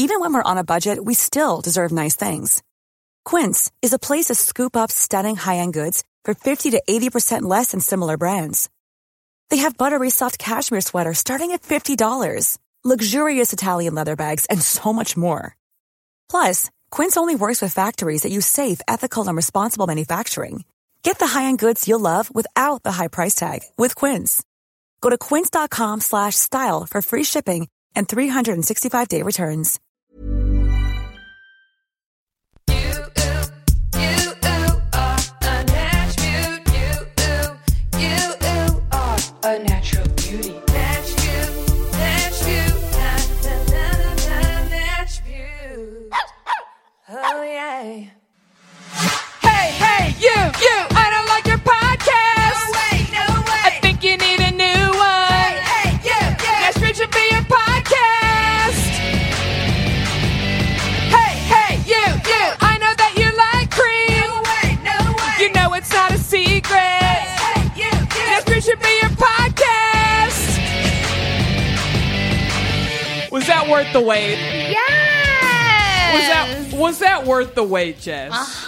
Even when we're on a budget, we still deserve nice things. Quince is a place to scoop up stunning high-end goods for 50 to 80% less than similar brands. They have buttery soft cashmere sweaters starting at $50, luxurious Italian leather bags, and so much more. Plus, Quince only works with factories that use safe, ethical, and responsible manufacturing. Get the high-end goods you'll love without the high price tag with Quince. Go to quince.com/style for free shipping and 365-day returns. A natural beauty. Natch beauty. Oh yeah. Hey, you, I don't like your podcast. No way. I think you need a new one. Hey, you. Natch Beauty should be your podcast. Hey, you, I know that you like cream. No way. You know it's not a secret. Hey, you. Natch Beauty should be your podcast. Was that worth the wait? Yes! Was that worth the wait, Jess?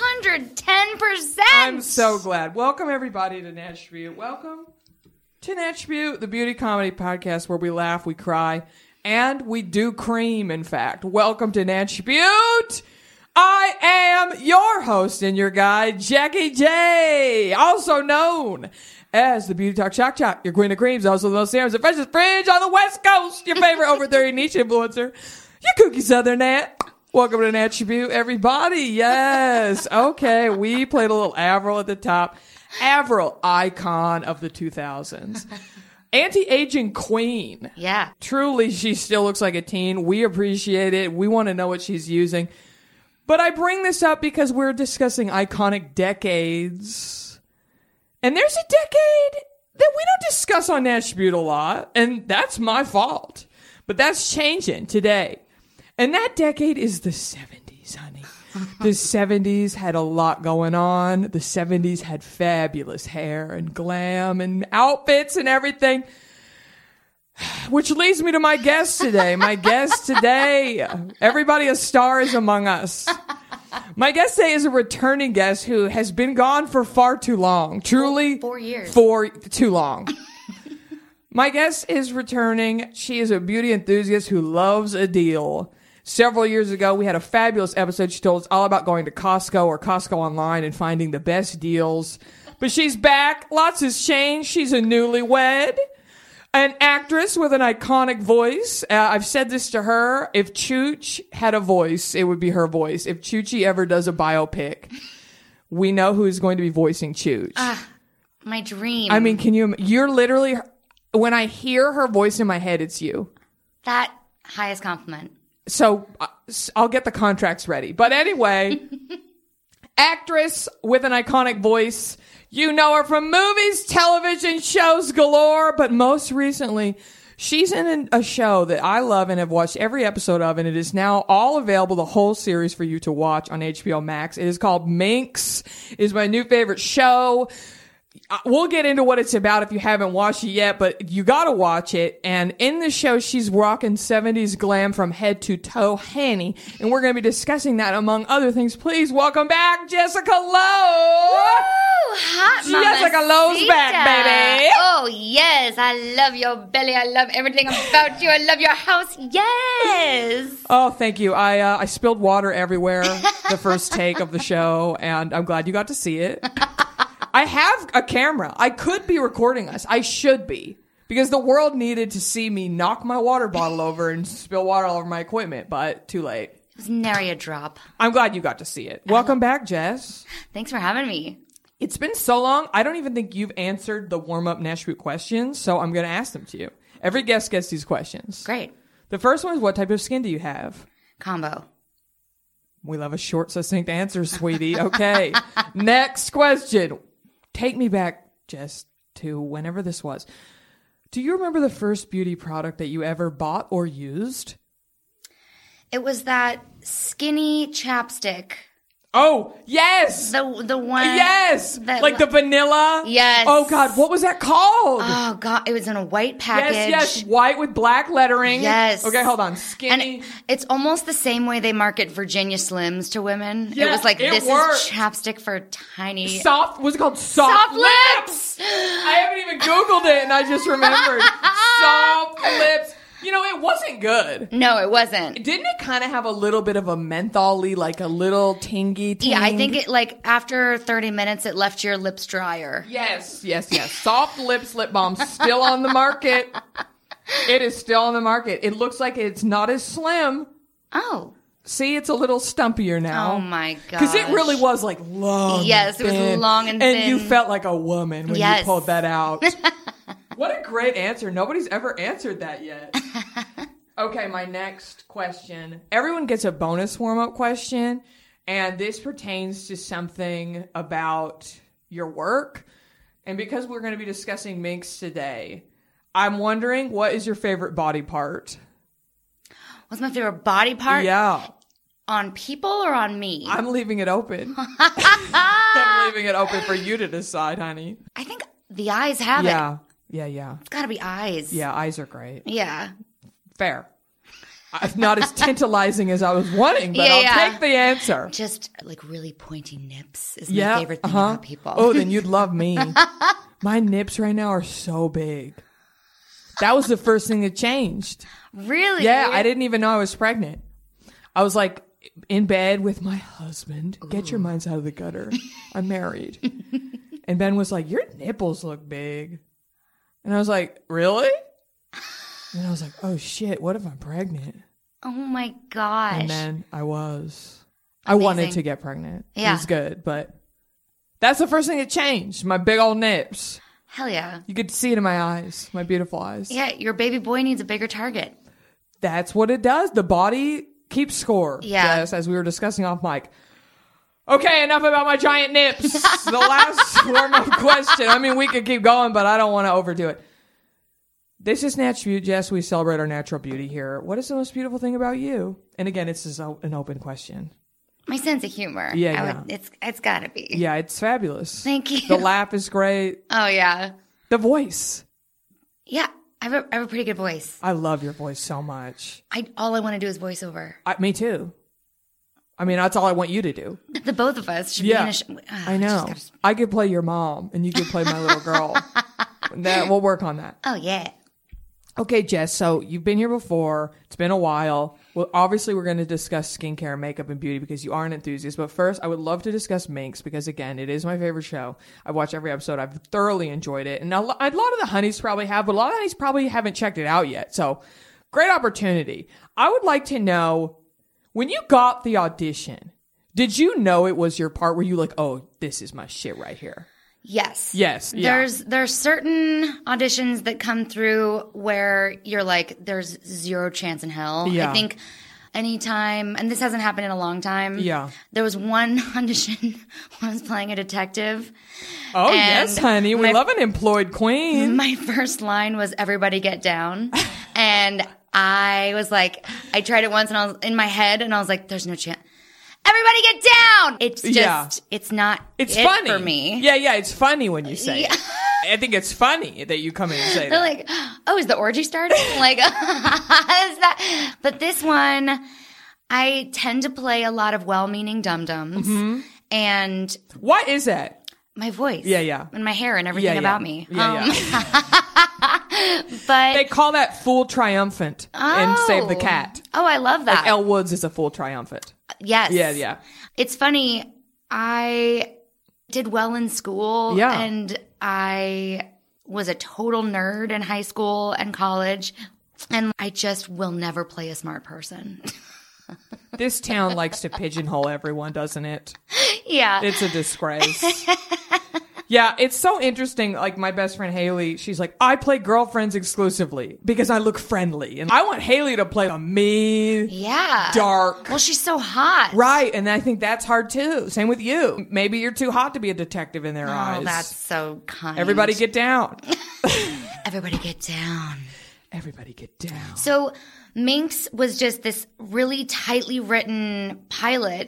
110%! I'm so glad. Welcome, everybody, to Natch Beauty. Welcome to Natch Beauty, the beauty comedy podcast where we laugh, we cry, and we do cream, in fact. Welcome to Natch Beauty. I am your host and your guide, Jackie J, also known as the Beauty Talk Shock Jock, your queen of creams, also the most serums and freshest fringe on the West Coast, your favorite over 30 niche influencer, your kooky Southern Nat. Welcome to Natch Beauty, everybody. Yes. Okay, we played a little Avril at the top. Avril, icon of the 2000s. Anti-aging queen. Yeah. Truly, she still looks like a teen. We appreciate it. We want to know what she's using. But I bring this up because we're discussing iconic decades. And there's a decade that we don't discuss on Natch Beauty a lot. And that's my fault. But that's changing today. And that decade is the 70s, honey. The 70s had a lot going on. The 70s had fabulous hair and glam and outfits and everything. Which leads me to my guest today. My guest today, everybody a star is among us. My guest today is a returning guest who has been gone for far too long. Truly. 4 years. For too long. My guest is returning. She is a beauty enthusiast who loves a deal. Several years ago, we had a fabulous episode. She told us all about going to Costco or Costco online and finding the best deals. But she's back. Lots has changed. She's a newlywed. An actress with an iconic voice. I've said this to her. If Chooch had a voice, it would be her voice. If Choochie ever does a biopic, we know who's going to be voicing Chooch. My dream. I mean, you're literally, when I hear her voice in my head, it's you. That highest compliment. So I'll get the contracts ready. But anyway, actress with an iconic voice. You know her from movies, television shows galore. But most recently, she's in a show that I love and have watched every episode of. And it is now all available, the whole series for you to watch on HBO Max. It is called Minx. It is my new favorite show. We'll get into what it's about if you haven't watched it yet, but you gotta watch it. And in the show, she's rocking 70s glam from head to toe, honey. And we're gonna be discussing that among other things. Please welcome back Jessica Lowe. Woo! Hot Jessica Lowe's back, baby. Oh, yes. I love your belly. I love everything about you. I love your house. Yes. Oh, thank you. I spilled water everywhere the first take of the show, and I'm glad you got to see it. I have a camera. I could be recording us. I should be. Because the world needed to see me knock my water bottle over and spill water all over my equipment, but too late. It was nary a drop. I'm glad you got to see it. Welcome back, Jess. Thanks for having me. It's been so long. I don't even think you've answered the warm-up Natch Beauty questions, so I'm going to ask them to you. Every guest gets these questions. Great. The first one is, what type of skin do you have? Combo. We love a short, succinct answer, sweetie. Okay. Next question. Take me back, Jess, to whenever this was. Do you remember the first beauty product that you ever bought or used? It was that skinny chapstick. Oh, yes. The one. Yes. that- Like the vanilla. Yes. Oh, God. What was that called? Oh God, it was in a white package. Yes. White with black lettering. Yes. Okay, hold on. Skinny. And it's almost the same way they market Virginia Slims to women. Yeah, it was like, it this worked. is chapstick for tiny. Soft. Was it called soft lips? I haven't even Googled it and I just remembered. Soft lips. You know, it wasn't good. No, it wasn't. Didn't it kind of have a little bit of a menthol-y, like a little tingy ting? Yeah, I think it like after 30 minutes, it left your lips drier. Yes. Soft lips lip balm still on the market. It is still on the market. It looks like it's not as slim. Oh. See, it's a little stumpier now. Oh my god! Because it really was like long. Yes, and it was thin, long and thin. And you felt like a woman when Yes. you pulled that out. What a great answer. Nobody's ever answered that yet. Okay, my next question. Everyone gets a bonus warm-up question, and this pertains to something about your work. And because we're going to be discussing minks today, I'm wondering, what is your favorite body part? What's my favorite body part? Yeah. On people or on me? I'm leaving it open. I'm leaving it open for you to decide, honey. I think the eyes have it. Yeah. It's got to be eyes. Yeah, eyes are great. Yeah. Fair. Not as tantalizing as I was wanting, but I'll take the answer. Just like really pointy nips is my favorite thing about people. Oh, then you'd love me. My nips right now are so big. That was the first thing that changed. Really? Yeah, I didn't even know I was pregnant. I was like in bed with my husband. Ooh. Get your minds out of the gutter. I'm married. And Ben was like, your nipples look big. And I was like, really? And I was like, oh shit, what if I'm pregnant? Oh my gosh. And then I was. Amazing. I wanted to get pregnant. Yeah. It was good, but that's the first thing that changed. My big old nips. Hell yeah. You could see it in my eyes, my beautiful eyes. Yeah, your baby boy needs a bigger target. That's what it does. The body keeps score. Yeah. Yes, as we were discussing off mic. Okay, enough about my giant nips. The last warm-up question. I mean, we could keep going, but I don't want to overdo it. This is Natural Beauty. Jess, we celebrate our natural beauty here. What is the most beautiful thing about you? And again, it's just an open question. My sense of humor. Yeah. It's got to be. Yeah, it's fabulous. Thank you. The laugh is great. Oh, yeah. The voice. Yeah, I have a pretty good voice. I love your voice so much. All I want to do is voiceover. Me too. I mean, that's all I want you to do. The both of us should be in a show. I know. I could play your mom, and you could play my little girl. We'll work on that. Oh, yeah. Okay, Jess, so you've been here before. It's been a while. Well, obviously, we're going to discuss skincare, makeup, and beauty because you are an enthusiast. But first, I would love to discuss Minx because, again, it is my favorite show. I watch every episode. I've thoroughly enjoyed it. And a lot of the honeys probably have, but a lot of the honeys probably haven't checked it out yet. So, great opportunity. I would like to know, when you got the audition, did you know it was your part? Were you like, oh, this is my shit right here? Yes. Yes. Yeah. There's certain auditions that come through where you're like, there's zero chance in hell. Yeah. I think anytime, and this hasn't happened in a long time. Yeah. There was one audition when I was playing a detective. Oh, yes, honey. We love an employed queen. My first line was, everybody get down. And I was like, I tried it once and I was in my head and I was like, there's no chance. Everybody get down. It's just, it's not it's funny for me. Yeah, it's funny when you say it. I think it's funny that you come in and say They're that. like, oh, is the orgy starting? Like, is that? But this one, I tend to play a lot of well-meaning dum-dums. Mm-hmm. And what is that? my voice. Yeah. And my hair and everything about me. Yeah. But they call that full triumphant in Save the Cat. Oh, I love that. Like Elle Woods is a full triumphant. Yes. Yeah. It's funny. I did well in school. Yeah. And I was a total nerd in high school and college. And I just will never play a smart person. This town likes to pigeonhole everyone, doesn't it? Yeah. It's a disgrace. Yeah, it's so interesting. Like, my best friend Haley, she's like, I play girlfriends exclusively because I look friendly. And I want Haley to play a mean, dark. Well, she's so hot. Right, and I think that's hard too. Same with you. Maybe you're too hot to be a detective in their eyes. Oh, that's so kind. Everybody get down. Everybody get down. Everybody get down. So Minx was just this really tightly written pilot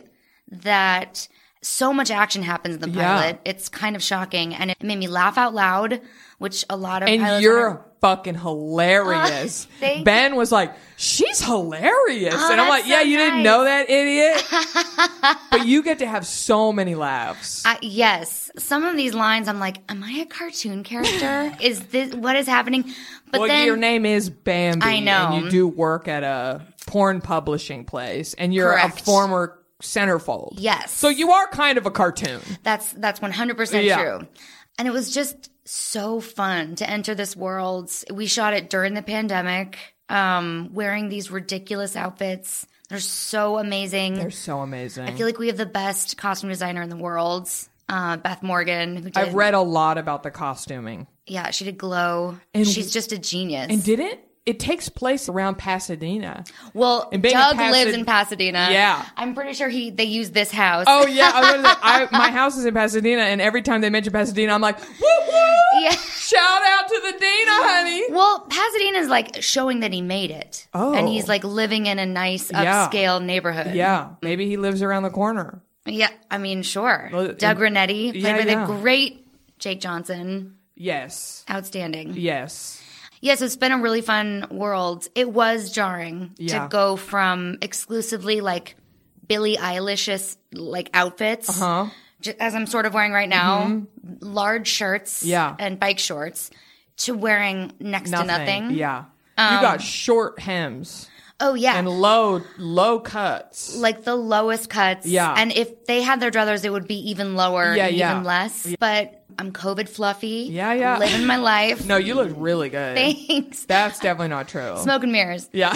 that so much action happens in the pilot. It's kind of shocking. And it made me laugh out loud, which a lot of pilots... And you're fucking hilarious. Ben was like, she's hilarious. And I'm like, yeah, you didn't know that, idiot? But you get to have so many laughs. Yes. Some of these lines, I'm like, am I a cartoon character? Is this what is happening? But well, then, your name is Bambi. I know. And you do work at a porn publishing place. And you're Correct. a former centerfold. Yes. So you are kind of a cartoon. That's 100% true. And it was just so fun to enter this world. We shot it during the pandemic, wearing these ridiculous outfits. They're so amazing. They're so amazing. I feel like we have the best costume designer in the world, Beth Morgan. Who did, I've read a lot about the costuming. Yeah, she did Glow. And she's just a genius. And did it? It takes place around Pasadena. Well, Doug lives in Pasadena. Yeah. I'm pretty sure they use this house. Oh, yeah. My house is in Pasadena, and every time they mention Pasadena, I'm like, woo-woo! Yeah. Shout out to the Dena, honey. Well, Pasadena is like showing that he made it. Oh. And he's like living in a nice upscale neighborhood. Yeah. Maybe he lives around the corner. Yeah. I mean, sure. Well, Doug Renetti, played by the great Jake Johnson. Yes. Outstanding. Yes. Yes, it's been a really fun world. It was jarring to go from exclusively like Billie Eilish like outfits, as I'm sort of wearing right now, large shirts and bike shorts, to wearing next to nothing. Yeah. You got short hems. Oh, yeah. And low cuts. Like the lowest cuts. Yeah. And if they had their druthers, it would be even lower, even less. Yeah. But I'm COVID fluffy. Yeah. Living my life. No, you look really good. Thanks. That's definitely not true. Smoke and mirrors. Yeah.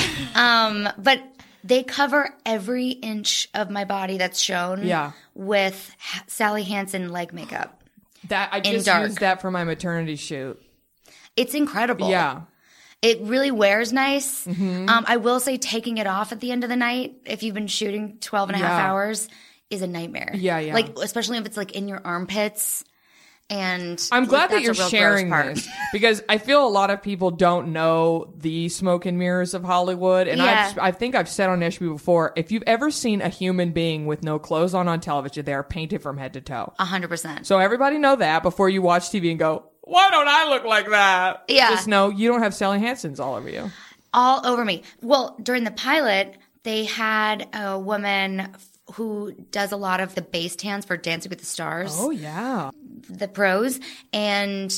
But they cover every inch of my body that's shown with Sally Hansen leg makeup. That I just used that for my maternity shoot. It's incredible. Yeah. It really wears nice. I will say taking it off at the end of the night, if you've been shooting 12 and a half hours, is a nightmare. Yeah. Like, especially if it's like in your armpits. And I'm glad that you're sharing this, because I feel a lot of people don't know the smoke and mirrors of Hollywood. And I think I've said on Ishby before, if you've ever seen a human being with no clothes on television, they are painted from head to toe. 100%. So everybody know that before you watch TV and go, why don't I look like that? Yeah. Just know you don't have Sally Hansen's all over you. All over me. Well, during the pilot, they had a woman who does a lot of the bass hands for Dancing with the Stars. Oh, yeah. The pros. And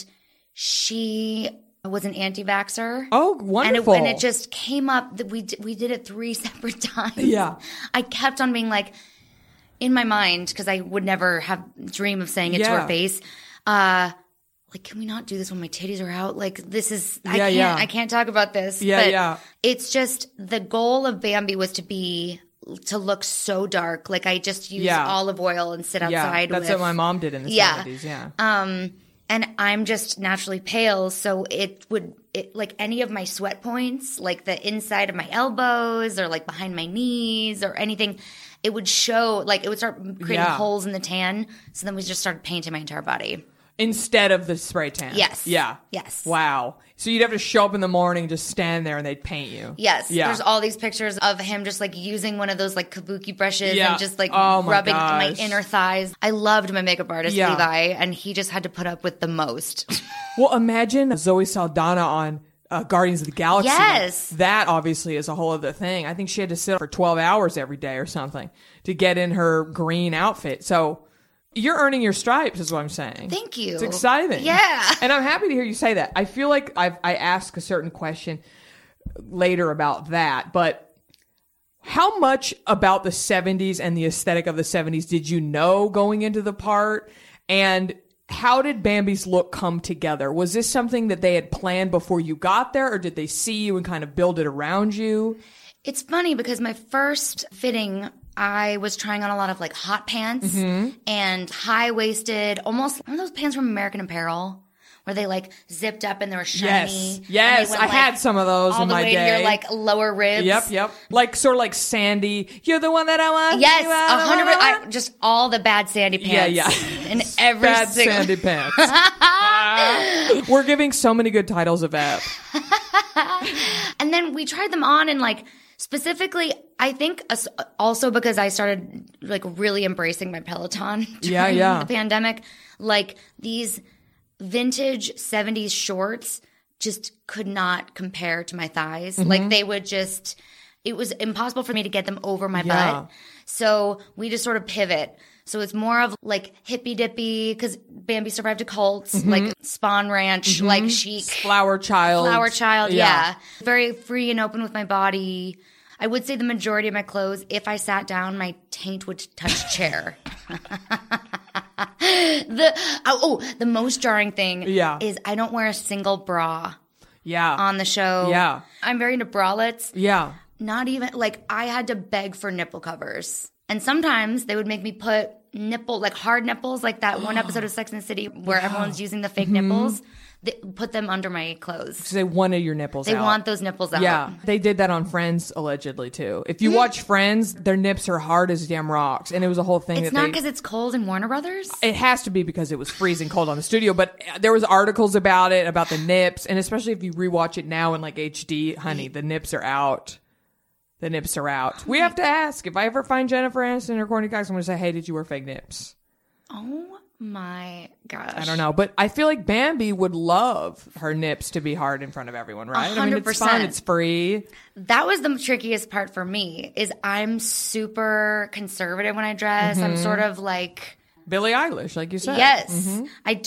she was an anti-vaxxer. Oh, wonderful. And it just came up that we did it 3 separate times. Yeah. I kept on being like, in my mind, because I would never dream of saying it to her face, like, can we not do this when my titties are out? Like, this is, I can't talk about this. But it's just, the goal of Bambi was to look so dark. Like, I just use olive oil and sit outside. That's what my mom did in the 70s. Yeah. And I'm just naturally pale, so it like any of my sweat points, like the inside of my elbows or like behind my knees or anything, it would show, like it would start creating holes in the tan. So then we just started painting my entire body. Instead of the spray tan. Yes. Yeah. Yes. Wow. So you'd have to show up in the morning, just stand there, and they'd paint you. Yes. Yeah. There's all these pictures of him just like using one of those like kabuki brushes and just like rubbing my inner thighs. I loved my makeup artist, Levi, and he just had to put up with the most. Well, imagine Zoe Saldana on Guardians of the Galaxy. Yes. That obviously is a whole other thing. I think she had to sit for 12 hours every day or something to get in her green outfit. So you're earning your stripes, is what I'm saying. Thank you. It's exciting. Yeah. And I'm happy to hear you say that. I feel like I ask a certain question later about that, but how much about the 70s and the aesthetic of the 70s did you know going into the part? And how did Bambi's look come together? Was this something that they had planned before you got there, or did they see you and kind of build it around you? It's funny because my first fitting, I was trying on a lot of like hot pants and high-waisted, almost one of those pants from American Apparel where they like zipped up and they were shiny. Yes, I had some of those in my day. All the way to your like lower ribs. Yep. Like sort of like Sandy. You're the one that I want. Yes, 100%. Just all the bad Sandy pants. Yeah. And every bad Sandy pants. We're giving so many good titles of that. And then we tried them on and like Specifically, I think also because I started like really embracing my Peloton during the pandemic, like these vintage 70s shorts just could not compare to my thighs. Like they would just, it was impossible for me to get them over my butt. So we just sort of pivot. So it's more of like hippy dippy because Bambi survived a cult, like Spawn Ranch, like chic. Flower child. Yeah. Very free and open with my body. I would say the majority of my clothes, if I sat down, my taint would touch chair. The most jarring thing is I don't wear a single bra on the show. Yeah. I'm very into bralettes. Yeah. Not even, like, I had to beg for nipple covers. And sometimes they would make me put hard nipples, like that one episode of Sex and the City where everyone's using the fake nipples. They put them under my clothes. Because they wanted your nipples out. They want those nipples out. Yeah. They did that on Friends, allegedly, too. If you watch Friends, their nips are hard as damn rocks. And it was a whole thing. It's not because it's cold in Warner Brothers? It has to be because it was freezing cold on the studio. But there was articles about it, about the nips. And especially if you rewatch it now in like HD, honey, the nips are out. The nips are out. We have to ask. If I ever find Jennifer Aniston or Courtney Cox, I'm going to say, hey, did you wear fake nips? Oh my gosh. I don't know. But I feel like Bambi would love her nips to be hard in front of everyone, right? 100%. I mean, it's fun. It's free. That was the trickiest part for me is I'm super conservative when I dress. I'm sort of like... Billie Eilish, like you said. Yes.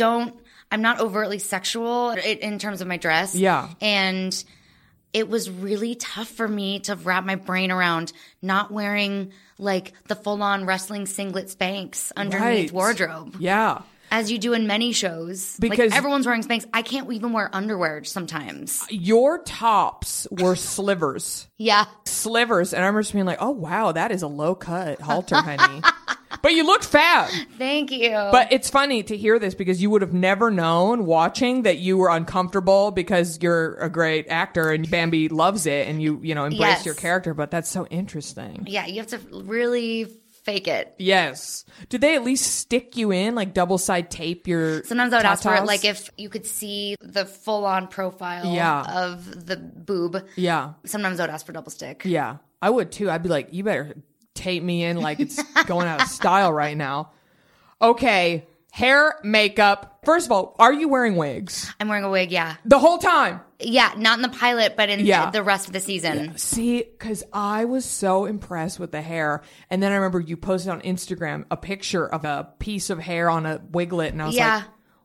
I'm not overtly sexual in terms of my dress. Yeah. And... it was really tough for me to wrap my brain around not wearing like the full-on wrestling singlet Spanx underneath wardrobe. Yeah. As you do in many shows. Because like everyone's wearing Spanx. I can't even wear underwear sometimes. Your tops were slivers. Yeah. Slivers. And I remember just being like, oh, wow, that is a low-cut halter, honey. But you looked fab. Thank you. But it's funny to hear this because you would have never known watching that you were uncomfortable because you're a great actor and Bambi loves it and you embrace your character. But that's so interesting. Yeah, you have to really fake it. Yes. Did they at least stick you in, like double side tape your Sometimes I would ask for it, like if you could see the full-on profile of the boob. Yeah. Sometimes I would ask for double stick. Yeah. I would too. I'd be like, you better tape me in like it's going out of style right now. Okay. Hair, makeup. First of all, are you wearing wigs? I'm wearing a wig, yeah. The whole time? Yeah, not in the pilot, but in the rest of the season. Yeah. See, because I was so impressed with the hair. And then I remember you posted on Instagram a picture of a piece of hair on a wiglet. And I was like,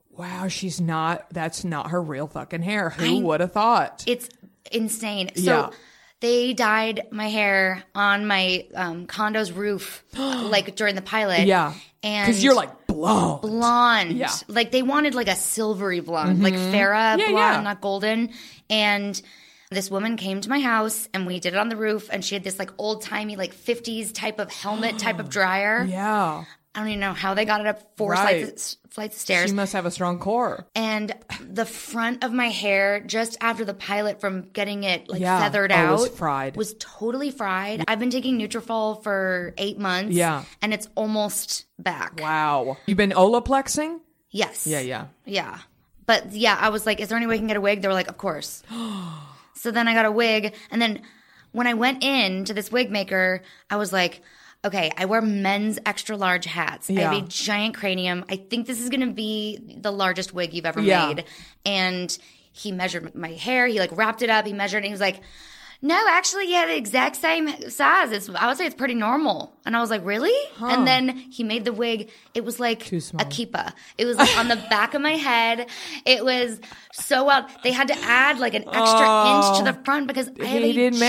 wow, that's not her real fucking hair. Who would have thought? It's insane. So they dyed my hair on my condo's roof, like during the pilot. Yeah. Because you're like blonde. Blonde. Yeah. Like they wanted like a silvery blonde, like Farrah blonde, not golden. And this woman came to my house and we did it on the roof and she had this like old timey, like 50s type of helmet type of dryer. Yeah. I don't even know how they got it up four flights of stairs. She must have a strong core. And the front of my hair, just after the pilot from getting it feathered out, was totally fried. I've been taking Nutrafol for 8 months. Yeah. And it's almost back. Wow. You've been Olaplexing? Yes. Yeah. Yeah. But yeah, I was like, is there any way I can get a wig? They were like, of course. So then I got a wig. And then when I went in to this wig maker, I was like, okay, I wear men's extra large hats. I have a giant cranium. I think this is going to be the largest wig you've ever made. And he measured my hair. He like wrapped it up. He measured it. And he was like, no, actually, you have the exact same size. I would say it's pretty normal. And I was like, really? Huh. And then he made the wig. It was like a kippah. It was like on the back of my head. It was so wild. They had to add like an extra inch to the front because I have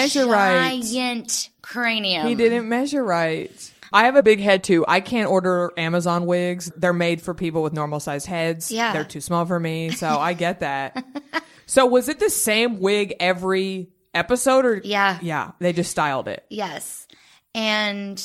a giant cranium. He didn't measure right. I have a big head too. I can't order Amazon wigs. They're made for people with normal sized heads. Yeah. They're too small for me. So I get that. So was it the same wig every episode or? Yeah. They just styled it. Yes. And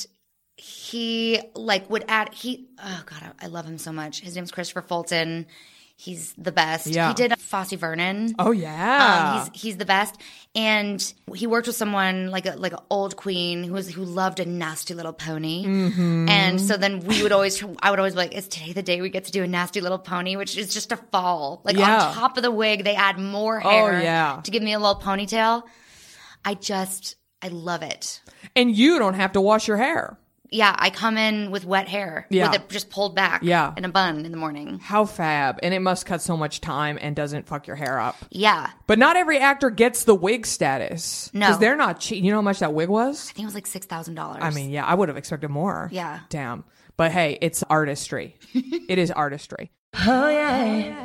he like would add, oh God, I love him so much. His name's Christopher Fulton. He's the best. Yeah. He did Fosse Vernon. Oh yeah. He's the best. And he worked with someone like an old queen who loved a nasty little pony. Mm-hmm. And so then I would always be like, is today the day we get to do a nasty little pony, which is just a fall. Like on top of the wig, they add more hair to give me a little ponytail. I just I love it. And you don't have to wash your hair. Yeah, I come in with wet hair. Yeah. With it just pulled back. Yeah. In a bun in the morning. How fab. And it must cut so much time and doesn't fuck your hair up. Yeah. But not every actor gets the wig status. No. Because they're not cheap. You know how much that wig was? I think it was like $6,000. I mean, yeah, I would have expected more. Yeah. Damn. But hey, it's artistry. It is artistry. Oh, yeah.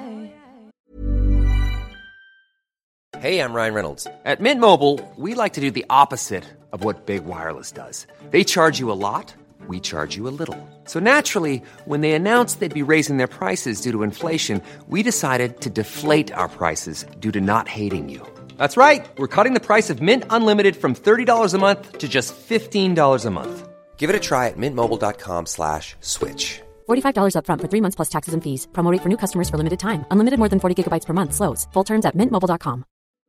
Hey, I'm Ryan Reynolds. At Mint Mobile, we like to do the opposite of what Big Wireless does. They charge you a lot, we charge you a little. So naturally, when they announced they'd be raising their prices due to inflation, we decided to deflate our prices due to not hating you. That's right. We're cutting the price of Mint Unlimited from $30 a month to just $15 a month. Give it a try at mintmobile.com/switch. $45 up front for 3 months plus taxes and fees. Promo rate for new customers for limited time. Unlimited more than 40 gigabytes per month slows. Full terms at mintmobile.com.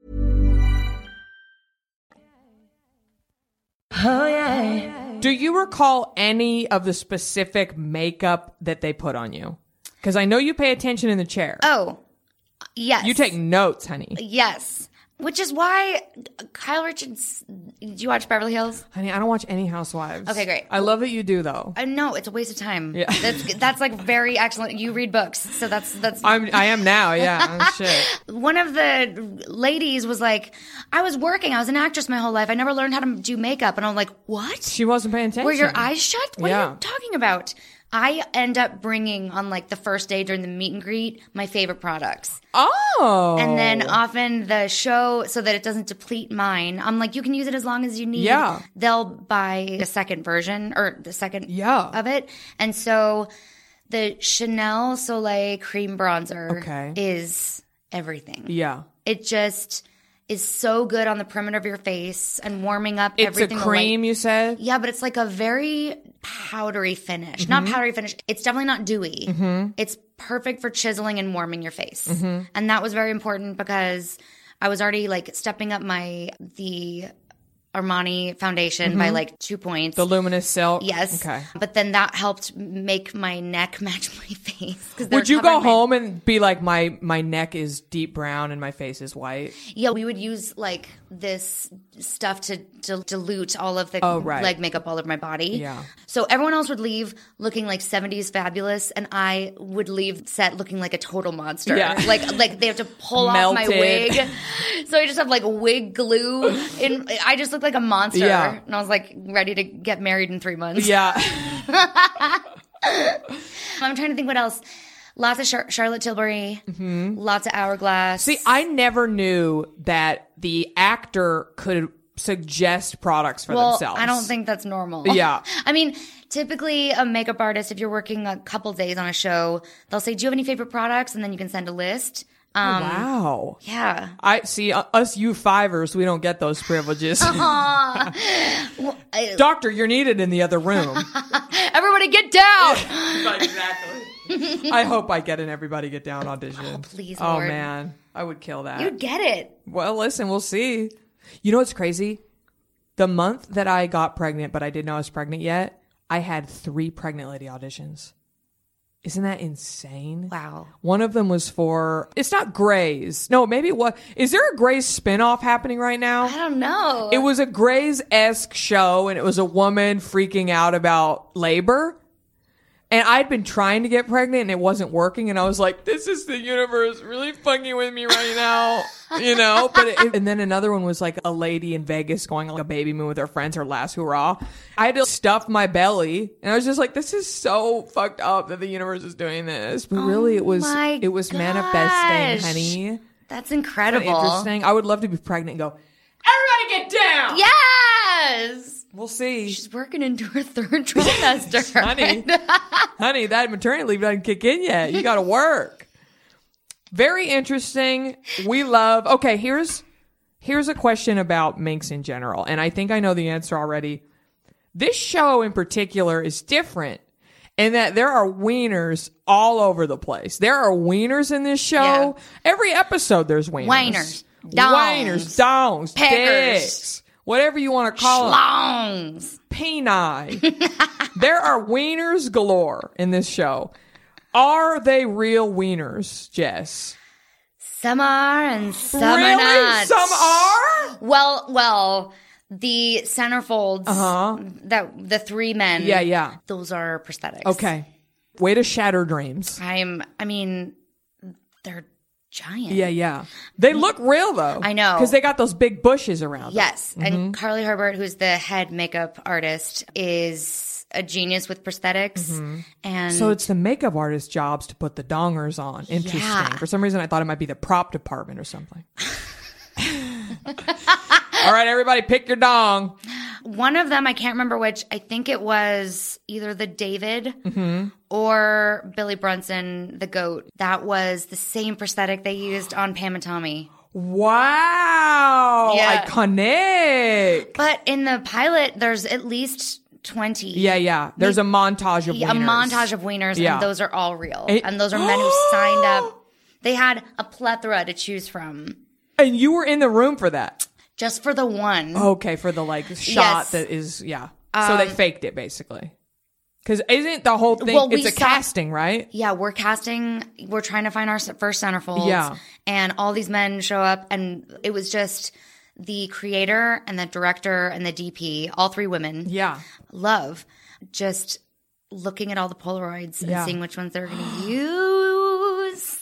Oh, yeah. Do you recall any of the specific makeup that they put on you? Because I know you pay attention in the chair. Oh, yes. You take notes, honey. Yes. Which is why Kyle Richards. Did you watch Beverly Hills? Honey, I don't watch any Housewives. Okay, great. I love that you do, though. No, it's a waste of time. Yeah. That's like very excellent. You read books, so that's. I am now. Yeah. Oh, shit. One of the ladies was like, "I was working. I was an actress my whole life. I never learned how to do makeup." And I'm like, "What? She wasn't paying attention. Were your eyes shut? What Yeah. are you talking about?" I end up bringing on like the first day during the meet and greet my favorite products. Oh. And then often the show, so that it doesn't deplete mine, I'm like, you can use it as long as you need. Yeah. They'll buy a second version or the second of it. And so the Chanel Soleil cream bronzer is everything. Yeah. It just is so good on the perimeter of your face and warming up everything. It's a cream, you said? Yeah, but it's like a very powdery finish. Mm-hmm. Not powdery finish. It's definitely not dewy. Mm-hmm. It's perfect for chiseling and warming your face. Mm-hmm. And that was very important because I was already like stepping up the Armani foundation by like 2 points. The luminous silk? Yes. Okay. But then that helped make my neck match my face. Would you go home and be like, my neck is deep brown and my face is white? Yeah, we would use like this stuff to dilute all of the leg makeup all over my body. Yeah. So everyone else would leave looking like 70s fabulous, and I would leave set looking like a total monster. Yeah. Like they have to pull off my wig. So I just have like wig glue. I just look like a monster. Yeah. And I was like ready to get married in 3 months. Yeah. I'm trying to think what else. Lots of Charlotte Tilbury, lots of Hourglass. See, I never knew that the actor could suggest products for themselves. I don't think that's normal. Yeah. I mean, typically a makeup artist, if you're working a couple days on a show, they'll say, "Do you have any favorite products?" And then you can send a list. Wow. Yeah. I see us U5ers, we don't get those privileges. Doctor, you're needed in the other room. Everybody get down. Exactly. I hope I get an Everybody Get Down audition. Oh, please, Oh, Lord. man. I would kill that. You'd get it. Well, listen, we'll see. You know what's crazy? The month that I got pregnant, but I didn't know I was pregnant yet, I had 3 pregnant lady auditions. Isn't that insane? Wow. One of them was for, it's not Grey's. No, maybe it was. Is there a Grey's spinoff happening right now? I don't know. It was a Grey's-esque show, and it was a woman freaking out about labor. And I'd been trying to get pregnant, and it wasn't working. And I was like, this is the universe really fucking with me right now. You know? And then another one was like a lady in Vegas going on like a baby moon with her friends, her last hurrah. I had to stuff my belly. And I was just like, this is so fucked up that the universe is doing this. But really, it was manifesting, honey. That's incredible. Interesting. I would love to be pregnant and go, everybody get down. Yes. We'll see. She's working into her 3rd trimester. Honey, that maternity leave doesn't kick in yet. You got to work. Very interesting. We love. Okay, here's a question about minks in general, and I think I know the answer already. This show in particular is different in that there are wieners all over the place. There are wieners in this show. Yeah. Every episode there's wieners. Wieners, dongs, peckers, dicks, whatever you want to call schlongs, them. Peni. There are wieners galore in this show. Are they real wieners, Jess? Some are and some are really? not. Some are? Well, The centerfolds, that the 3 men. Yeah. Those are prosthetics. Okay. Way to shatter dreams. I mean, they're giant. Yeah. They look real though. I know. Because they got those big bushes around them. Yes. And Carly Herbert, who's the head makeup artist, is a genius with prosthetics. And so it's the makeup artist's jobs to put the dongers on. Interesting. Yeah. For some reason, I thought it might be the prop department or something. All right, everybody, pick your dong. One of them, I can't remember which. I think it was either the David or Billy Brunson, the goat. That was the same prosthetic they used on Pam and Tommy. Wow. Yeah. Iconic. But in the pilot, there's at least 20. Yeah. There's a montage of wieners. A montage of wieners, Yeah. and those are all real. And those are men who signed up. They had a plethora to choose from. And you were in the room for that? Just for the one. Okay, for the shot that is, so they faked it basically. Because isn't the whole thing, it's a casting, right? Yeah, we're casting. We're trying to find our first centerfolds. Yeah. And all these men show up, and it was just the creator and the director and the DP, all 3 women. Yeah. Love. Just looking at all the Polaroids and seeing which ones they're going to use.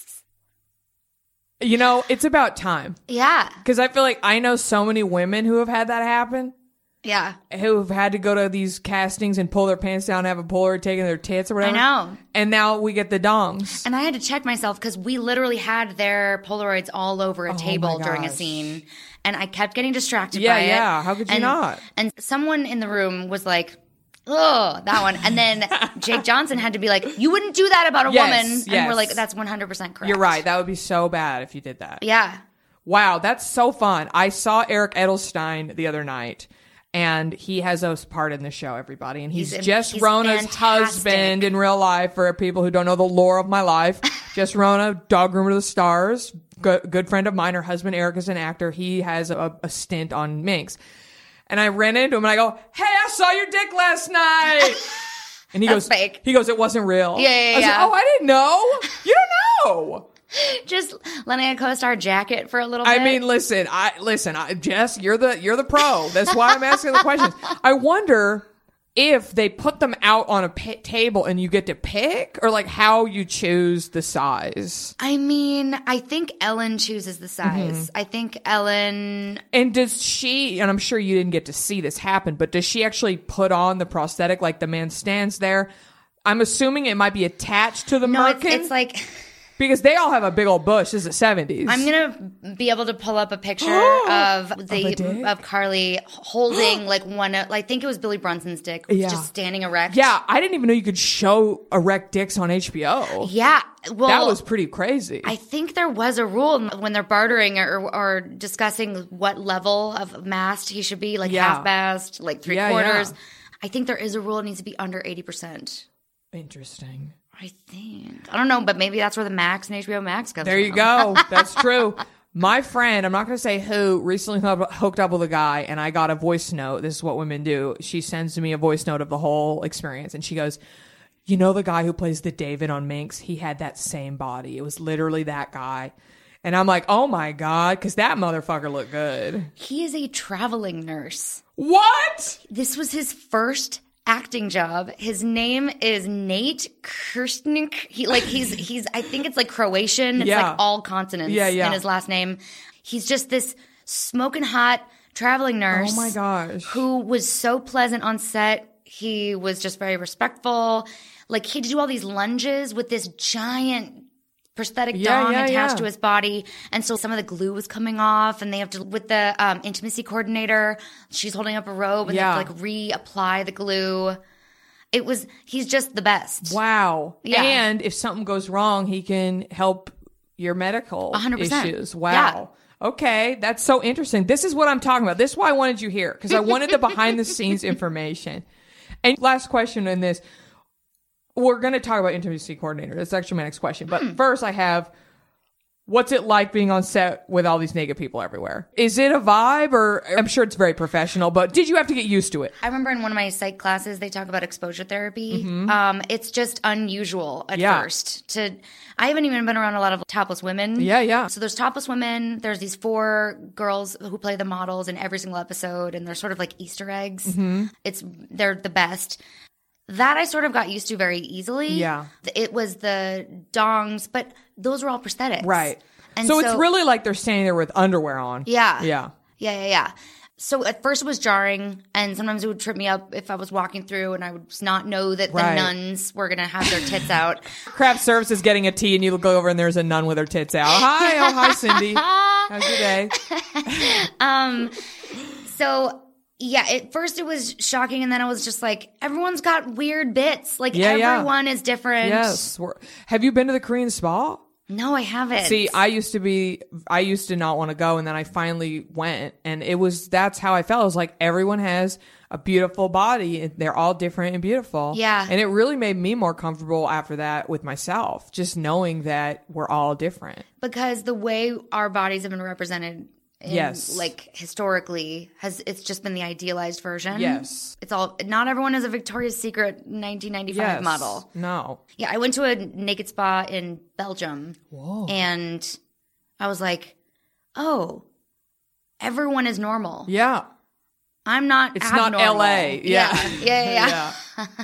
You know, it's about time. Yeah. Because I feel like I know so many women who have had that happen. Yeah. Who have had to go to these castings and pull their pants down and have a Polaroid taken their tits or whatever. I know. And now we get the dongs. And I had to check myself because we literally had their Polaroids all over a table during a scene. And I kept getting distracted by it. Yeah. How could you not? And someone in the room was like, oh, that one. And then Jake Johnson had to be like, you wouldn't do that about a woman. And we're like, that's 100% correct. You're right. That would be so bad if you did that. Yeah. Wow, that's so fun. I saw Eric Edelstein the other night, and he has a part in the show, everybody. And he's Jess Rona's husband in real life, for people who don't know the lore of my life. Jess Rona, dog groomer to the stars, good friend of mine. Her husband, Eric, is an actor. He has a stint on Minx. And I ran into him and I go, hey, I saw your dick last night. And he goes, fake. He goes, it wasn't real. Yeah. I was like, oh, I didn't know. You don't know. Just letting a co-star jacket for a little bit. I mean, listen, Jess, you're the pro. That's why I'm asking the questions. I wonder if they put them out on a table and you get to pick, or like how you choose the size. I mean, I think Ellen chooses the size. I think Ellen... And does she, and I'm sure you didn't get to see this happen, but does she actually put on the prosthetic like the man stands there? I'm assuming it might be attached to the merkin. It's like... Because they all have a big old bush. This is the 70s. I'm gonna be able to pull up a picture of Carly holding like one. I think it was Billy Brunson's dick, just standing erect. Yeah, I didn't even know you could show erect dicks on HBO. Yeah, well, that was pretty crazy. I think there was a rule when they're bartering or discussing what level of mast he should be, like half mast, like 3/4. Yeah. I think there is a rule; it needs to be under 80%. Interesting. I think. I don't know, but maybe that's where the Max and HBO Max comes from. There you go. That's true. My friend, I'm not going to say who, recently hooked up with a guy, and I got a voice note. This is what women do. She sends me a voice note of the whole experience, and she goes, you know the guy who plays the David on Minx? He had that same body. It was literally that guy. And I'm like, oh my God, because that motherfucker looked good. He is a traveling nurse. What? This was his first acting job. His name is Nate Kirstnik. He's I think it's like Croatian. It's like all consonants in his last name. He's just this smoking hot traveling nurse. Oh my gosh. Who was so pleasant on set. He was just very respectful. Like, he had to do all these lunges with this giant prosthetic dong attached to his body, and so some of the glue was coming off, and they have to, with the intimacy coordinator, she's holding up a robe, and they have to like reapply the glue. He's just the best. Wow. Yeah. And if something goes wrong, he can help your medical 100%. issues. Wow. Yeah. Okay, that's so interesting. This is what I'm talking about. This is why I wanted you here, because I wanted the behind the scenes information. And last question in this. We're going to talk about intimacy coordinator. That's actually my next question. But first I have, What's it like being on set with all these naked people everywhere? Is it a vibe, or I'm sure it's very professional, but did you have to get used to it? I remember in one of my psych classes, they talk about exposure therapy. It's just unusual at first. I haven't even been around a lot of topless women. Yeah. So there's topless women. There's these 4 girls who play the models in every single episode, and they're sort of like Easter eggs. They're the best. That I sort of got used to very easily. Yeah. It was the dongs, but those were all prosthetics. Right. And so it's really like they're standing there with underwear on. Yeah. So at first it was jarring, and sometimes it would trip me up if I was walking through and I would just not know that the nuns were going to have their tits out. Craft service is getting a tea, and you go over and there's a nun with her tits out. Hi, Cindy. How's your day? So... yeah, at first it was shocking, and then I was just like, everyone's got weird bits. Like, everyone is different. Yes. Have you been to the Korean spa? No, I haven't. See, I used to not want to go, and then I finally went, and that's how I felt. I was like, everyone has a beautiful body, and they're all different and beautiful. Yeah. And it really made me more comfortable after that with myself, just knowing that we're all different. Because the way our bodies have been represented like historically it's just been the idealized version. Yes. Not everyone is a Victoria's Secret 1995 model. No. Yeah, I went to a naked spa in Belgium. Whoa. And I was like, oh, everyone is normal. Yeah. I'm not It's abnormal. not LA. Yeah.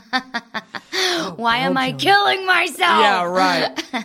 Why am I killing myself? Yeah, right.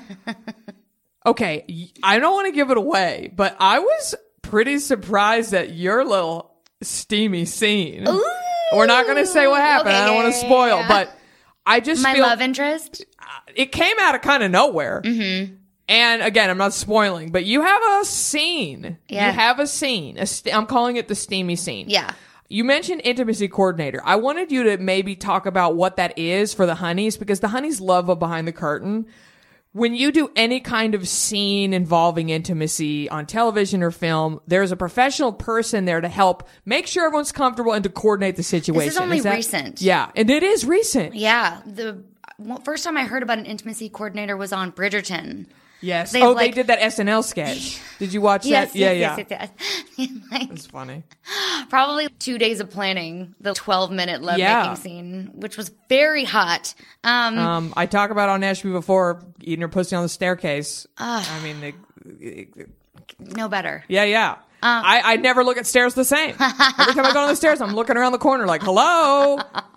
Okay, I don't want to give it away, but I was pretty surprised at your little steamy scene. Ooh, we're not going to say what happened. Okay, I don't want to spoil, but I just my feel love interest. It came out of kind of nowhere. Mm-hmm. And again, I'm not spoiling, but you have a scene. Yeah. You have a scene. I'm calling it the steamy scene. Yeah. You mentioned intimacy coordinator. I wanted you to maybe talk about what that is for the honeys, because the honeys love a behind the curtain. When you do any kind of scene involving intimacy on television or film, there's a professional person there to help make sure everyone's comfortable and to coordinate the situation. This is only recent. Yeah, and it is recent. Yeah. The first time I heard about an intimacy coordinator was on Bridgerton. Yes. They did that SNL sketch. Did you watch that? Yes. It's funny. Probably 2 days of planning the 12-minute love-making scene, which was very hot. I talk about on Ashby before, eating her pussy on the staircase. I mean, no better. Yeah. I never look at stairs the same. Every time I go on the stairs, I'm looking around the corner like, hello?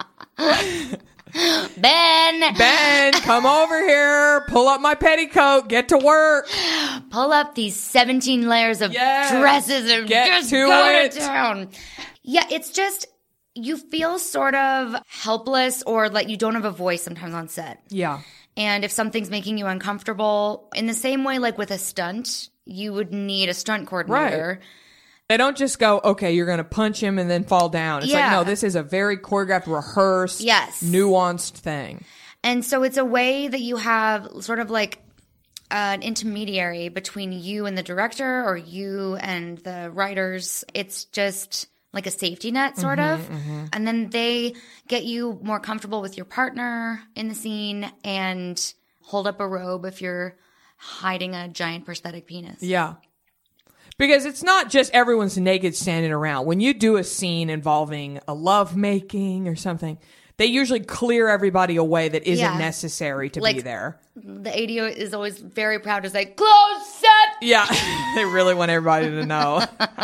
Ben, come over here. Pull up my petticoat. Get to work. Pull up these 17 layers of dresses and just go to town. Yeah, it's just, you feel sort of helpless, or like you don't have a voice sometimes on set. Yeah. And if something's making you uncomfortable, in the same way like with a stunt, you would need a stunt coordinator. Right. They don't just go, okay, you're going to punch him and then fall down. It's like, no, this is a very choreographed, rehearsed, nuanced thing. And so it's a way that you have sort of like an intermediary between you and the director, or you and the writers. It's just like a safety net, sort of. Mm-hmm. And then they get you more comfortable with your partner in the scene and hold up a robe if you're hiding a giant prosthetic penis. Yeah. Because it's not just everyone's naked standing around. When you do a scene involving a lovemaking or something, they usually clear everybody away that isn't necessary to be there. The AD is always very proud to say, close set! Yeah, they really want everybody to know.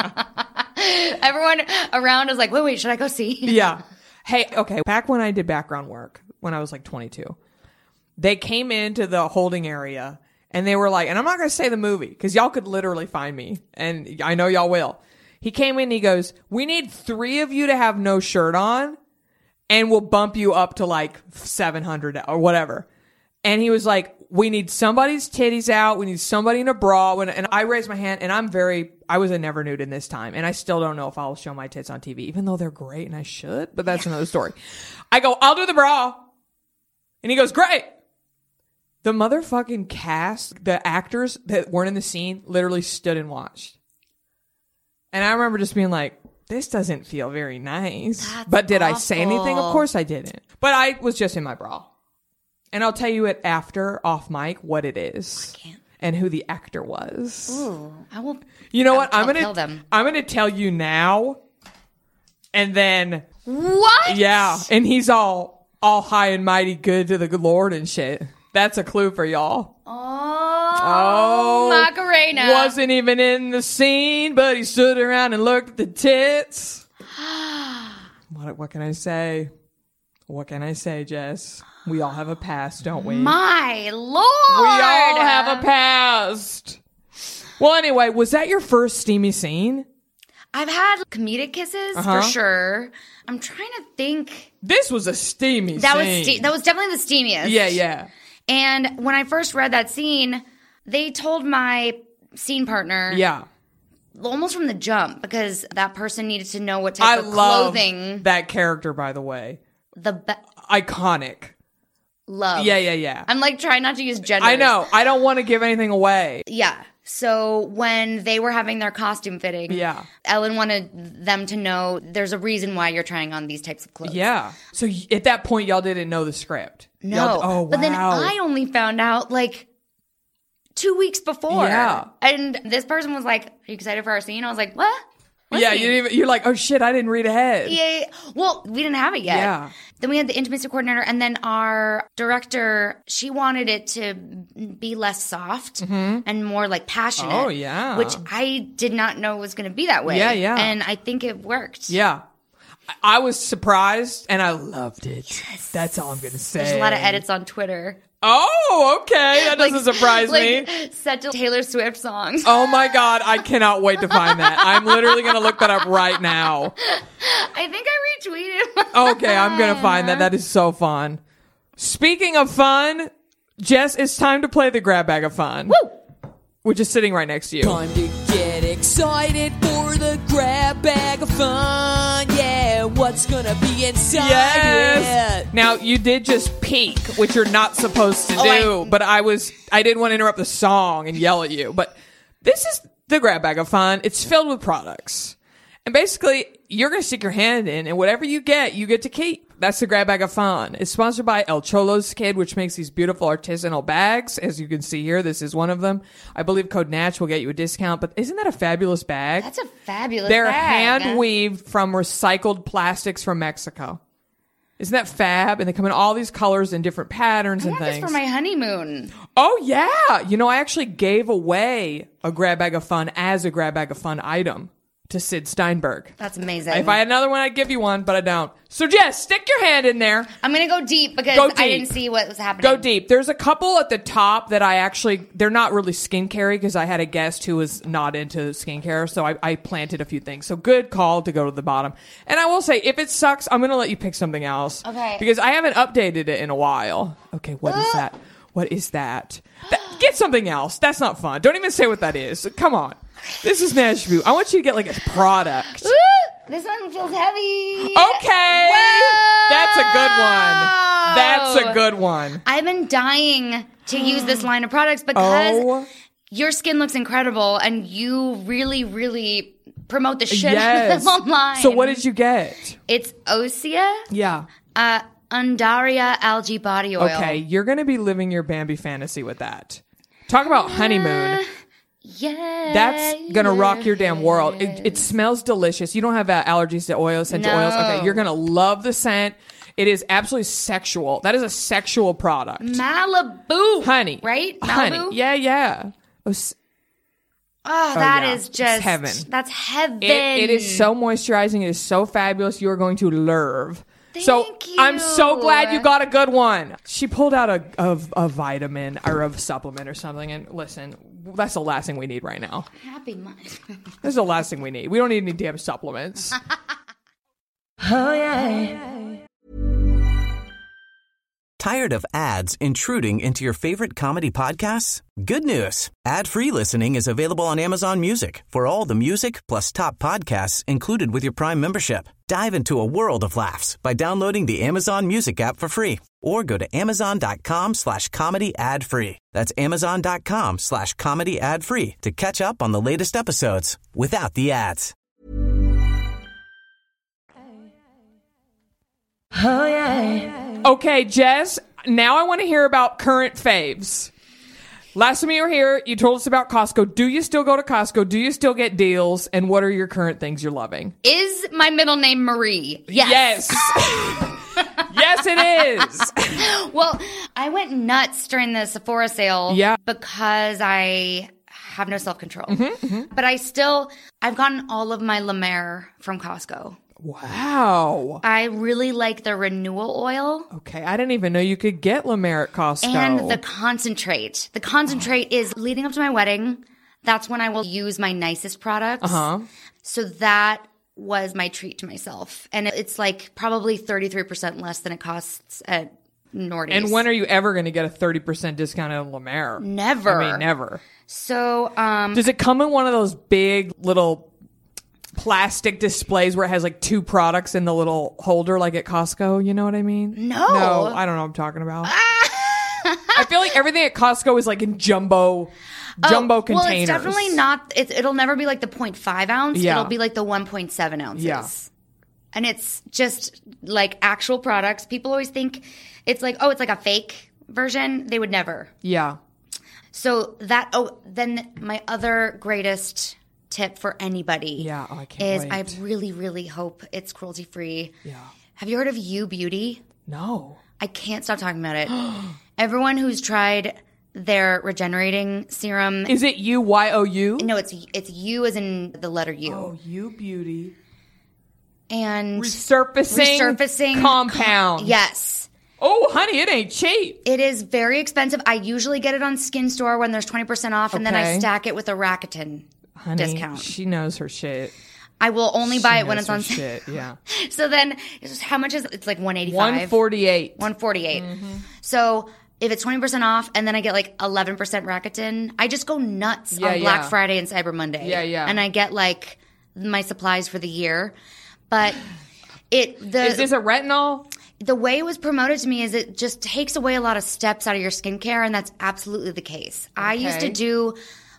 Everyone around is like, wait, should I go see? Yeah. Hey, okay, back when I did background work, when I was like 22, they came into the holding area. And they were like, and I'm not going to say the movie, because y'all could literally find me. And I know y'all will. He came in and he goes, we need 3 of you to have no shirt on, and we'll bump you up to like 700 or whatever. And he was like, we need somebody's titties out. We need somebody in a bra. And I raised my hand, and I was a never nude in this time. And I still don't know if I'll show my tits on TV, even though they're great and I should. But that's another story. I go, I'll do the bra. And he goes, great. The motherfucking cast, the actors that weren't in the scene, literally stood and watched. And I remember just being like, this doesn't feel very nice. That's but did awful. I say anything? Of course I didn't. But I was just in my bra. And I'll tell you it after, off mic, what it is. I can't. and who the actor was. Ooh, I will. You know what? I'll kill them. I'm gonna tell you now, and then what? Yeah, and he's all high and mighty good to the good Lord and shit. That's a clue for y'all. Oh, Macarena wasn't even in the scene, but he stood around and looked at the tits. What can I say? What can I say, Jess? We all have a past, don't we? My Lord! We all have a past. Well, anyway, was that your first steamy scene? I've had comedic kisses for sure. I'm trying to think. This was a steamy scene. That was definitely the steamiest. Yeah. And when I first read that scene, they told my scene partner. Yeah. Almost from the jump, because that person needed to know what type of clothing. Love that character, by the way. Iconic. Love. Yeah. I'm like trying not to use gender. I know. I don't want to give anything away. Yeah. So when they were having their costume fitting, Ellen wanted them to know there's a reason why you're trying on these types of clothes. Yeah. So at that point, y'all didn't know the script. No. Wow. But then I only found out like 2 weeks before. Yeah. And this person was like, "Are you excited for our scene?" I was like, "What?" You're like, "Oh shit, I didn't read ahead." Yeah. Well, we didn't have it yet. Yeah. Then we had the intimacy coordinator, and then our director, she wanted it to be less soft and more like passionate. Oh, yeah. Which I did not know was going to be that way. Yeah. And I think it worked. Yeah. I was surprised, and I loved it. Yes. That's all I'm going to say. There's a lot of edits on Twitter. Oh, okay. That doesn't surprise me. Set to Taylor Swift songs. Oh my God. I cannot wait to find that. I'm literally going to look that up right now. I think I retweeted. Okay, I'm going to find that. That is so fun. Speaking of fun, Jess, it's time to play the grab bag of fun. Woo! Which is sitting right next to you. Time to get excited for the grab bag of fun. Yeah, what's gonna be inside? Yes. It? Now you did just peek, which you're not supposed to do. But I didn't want to interrupt the song and yell at you. But this is the grab bag of fun. It's filled with products, and basically you're gonna stick your hand in, and whatever you get to keep. That's the grab bag of fun. It's sponsored by El Cholo's Kid, which makes these beautiful artisanal bags. As you can see here, this is one of them. I believe code NATCH will get you a discount, but isn't that a fabulous bag? That's a fabulous They're bag. hand weaved from recycled plastics from Mexico. Isn't that fab? And they come in all these colors and different patterns and things. I want this for my honeymoon. Oh, yeah. You know, I actually gave away a grab bag of fun as a grab bag of fun item to Sid Steinberg. That's amazing. If I had another one, I'd give you one, but I don't. So, Jess, stick your hand in there. I'm going to go deep because I didn't see what was happening. Go deep. There's a couple at the top that they're not really skincare because I had a guest who was not into skincare, so I planted a few things. So, good call to go to the bottom. And I will say, if it sucks, I'm going to let you pick something else. Okay. Because I haven't updated it in a while. Okay, what is that? What is that? Get something else. That's not fun. Don't even say what that is. Come on. This is Nashville. I want you to get like a product. This one feels heavy. Okay. Whoa. That's a good one. That's a good one. I've been dying to use this line of products because your skin looks incredible and you really, really promote the shit out of them online. So what did you get? It's Osea. Yeah. Undaria algae body oil. Okay, you're going to be living your Bambi fantasy with that. Talk about honeymoon. Yeah. That's going to rock your damn world. It smells delicious. You don't have allergies to oils, essential oils. Okay, you're going to love the scent. It is absolutely sexual. That is a sexual product. Malibu. Honey. Right? Malibu? Honey. Yeah. That is just heaven. That's heaven. It is so moisturizing. It is so fabulous. You are going to love. Thank you. I'm so glad you got a good one. She pulled out a vitamin or a supplement or something. And listen, that's the last thing we need right now. Happy month. That's the last thing we need. We don't need any damn supplements. Oh, yeah. Tired of ads intruding into your favorite comedy podcasts? Good news. Ad-free listening is available on Amazon Music for all the music plus top podcasts included with your Prime membership. Dive into a world of laughs by downloading the Amazon Music app for free or go to amazon.com/comedy ad-free. That's amazon.com/comedy ad-free to catch up on the latest episodes without the ads. Oh, yeah. Okay, Jess, now I want to hear about current faves. Last time you were here, you told us about Costco. Do you still go to Costco? Do you still get deals? And what are your current things you're loving? Is my middle name Marie? Yes. Yes, it is. Well, I went nuts during the Sephora sale because I have no self-control. But I've gotten all of my La Mer from Costco. Wow. I really like the renewal oil. Okay, I didn't even know you could get La Mer at Costco. And the concentrate. The concentrate is leading up to my wedding. That's when I will use my nicest products. So that was my treat to myself. And it's like probably 33% less than it costs at Nordy's. And when are you ever going to get a 30% discount at La Mer? Never. I mean, never. So, does it come in one of those big little plastic displays where it has like 2 products in the little holder like at Costco? You know what I mean? No, I don't know what I'm talking about. I feel like everything at Costco is like in jumbo containers. Well, it's definitely not. It'll never be like the 0.5 ounce. Yeah. It'll be like the 1.7 ounces. Yeah. And it's just like actual products. People always think it's like, oh, it's like a fake version. They would never. Yeah. So then my other greatest tip for anybody I can't wait. I really, really hope it's cruelty free. Yeah. Have you heard of You Beauty? No. I can't stop talking about it. Everyone who's tried their regenerating serum. Is it YOU? No, it's You as in the letter U. Oh, You Beauty. And resurfacing compound. Yes. Oh, honey, it ain't cheap. It is very expensive. I usually get it on Skin Store when there's 20% off, and then I stack it with a Rakuten discount. She knows her shit. I will only buy it when it's on sale. Yeah. So then, how much is it? It's like $185. $148. $148. So if it's 20% off, and then I get like 11% Rakuten, I just go nuts on Black Friday and Cyber Monday. Yeah. And I get like my supplies for the year. But is this a retinol? The way it was promoted to me is it just takes away a lot of steps out of your skincare, and that's absolutely the case. Okay. I used to do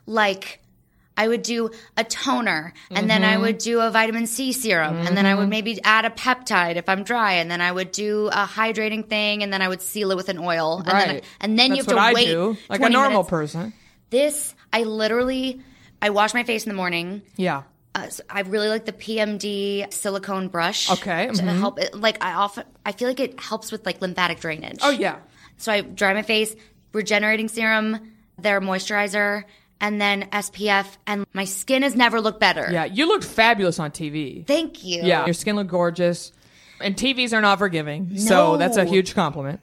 I would do a toner, and then I would do a vitamin C serum, and then I would maybe add a peptide if I'm dry, and then I would do a hydrating thing, and then I would seal it with an oil. Right. And then that's you have to wait. Do, like a normal minutes. person. This, I wash my face in the morning. Yeah. So I really like the PMD silicone brush. Okay. To help it. I feel like it helps with like lymphatic drainage. Oh yeah. So I dry my face, regenerating serum, their moisturizer, and then SPF, and my skin has never looked better. Yeah, you looked fabulous on TV. Thank you. Yeah, your skin looked gorgeous, and TVs are not forgiving, so that's a huge compliment.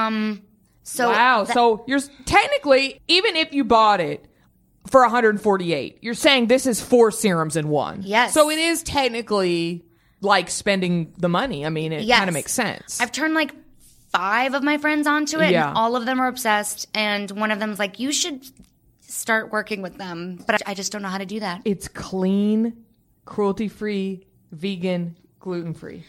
So you're technically, even if you bought it for $148, you're saying this is 4 serums in one. Yes. So it is technically like spending the money. I mean, it kind of makes sense. I've turned like 5 of my friends onto it, and all of them are obsessed, and one of them's like, you should start working with them, but I just don't know how to do that. It's clean, cruelty-free, vegan, gluten-free.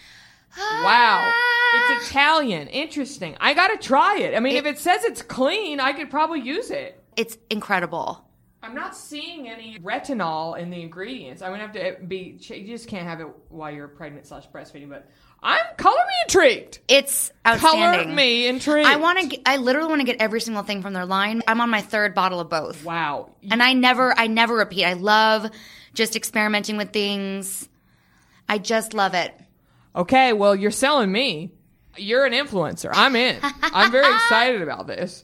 Wow. It's Italian. Interesting. I gotta try it. I mean, if it says it's clean, I could probably use it. It's incredible. I'm not seeing any retinol in the ingredients. I'm gonna have to you just can't have it while you're pregnant / breastfeeding, but color me intrigued. It's outstanding. Color me intrigued. I literally want to get every single thing from their line. I'm on my 3rd bottle of both. Wow. And I never repeat. I love just experimenting with things. I just love it. Okay, well, you're selling me. You're an influencer. I'm in. I'm very excited about this.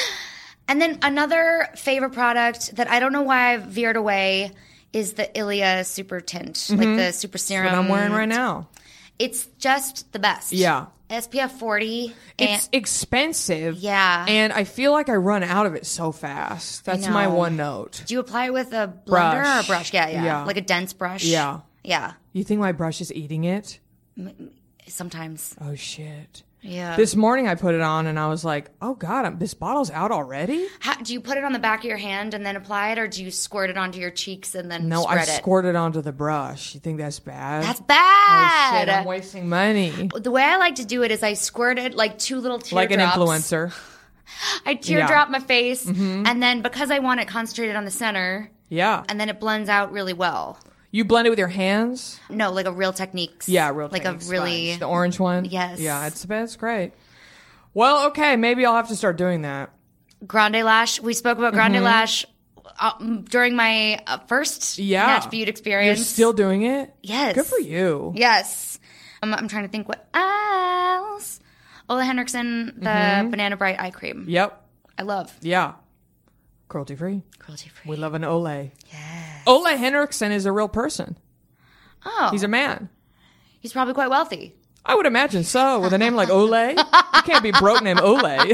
And then another favorite product that I don't know why I've veered away is the Ilia Super Tint, like the Super Serum. That's what I'm wearing right now. It's just the best. Yeah. SPF 40. It's expensive. Yeah. And I feel like I run out of it so fast. That's my one note. Do you apply it with a blender or a brush? Yeah. Like a dense brush? Yeah. Yeah. You think my brush is eating it? Sometimes. Oh, shit. Yeah. This morning I put it on and I was like, oh, God, this bottle's out already? Do you put it on the back of your hand and then apply it, or do you squirt it onto your cheeks and then No, spread I squirt it onto the brush. You think that's bad? That's bad. Oh, shit, I'm wasting money. The way I like to do it is I squirt it like 2 little teardrops. Like an influencer. I teardrop my face, and then because I want it concentrated on the center, and then it blends out really well. You blend it with your hands? No, like a Real Techniques. Yeah, Real like Techniques. Like a really... The orange one? Yes. Yeah, it's great. Well, okay, maybe I'll have to start doing that. Grande Lash. We spoke about Grande Lash during my first Natch Beauty experience. You're still doing it? Yes. Good for you. Yes. I'm trying to think what else. Ole Henriksen, the Banana Bright Eye Cream. Yep. I love. Yeah. Cruelty free. Cruelty free. We love an Ole. Yes. Ole Henriksen is a real person. Oh. He's a man. He's probably quite wealthy. I would imagine so. With a name like Ole. You can't be broke named Ole.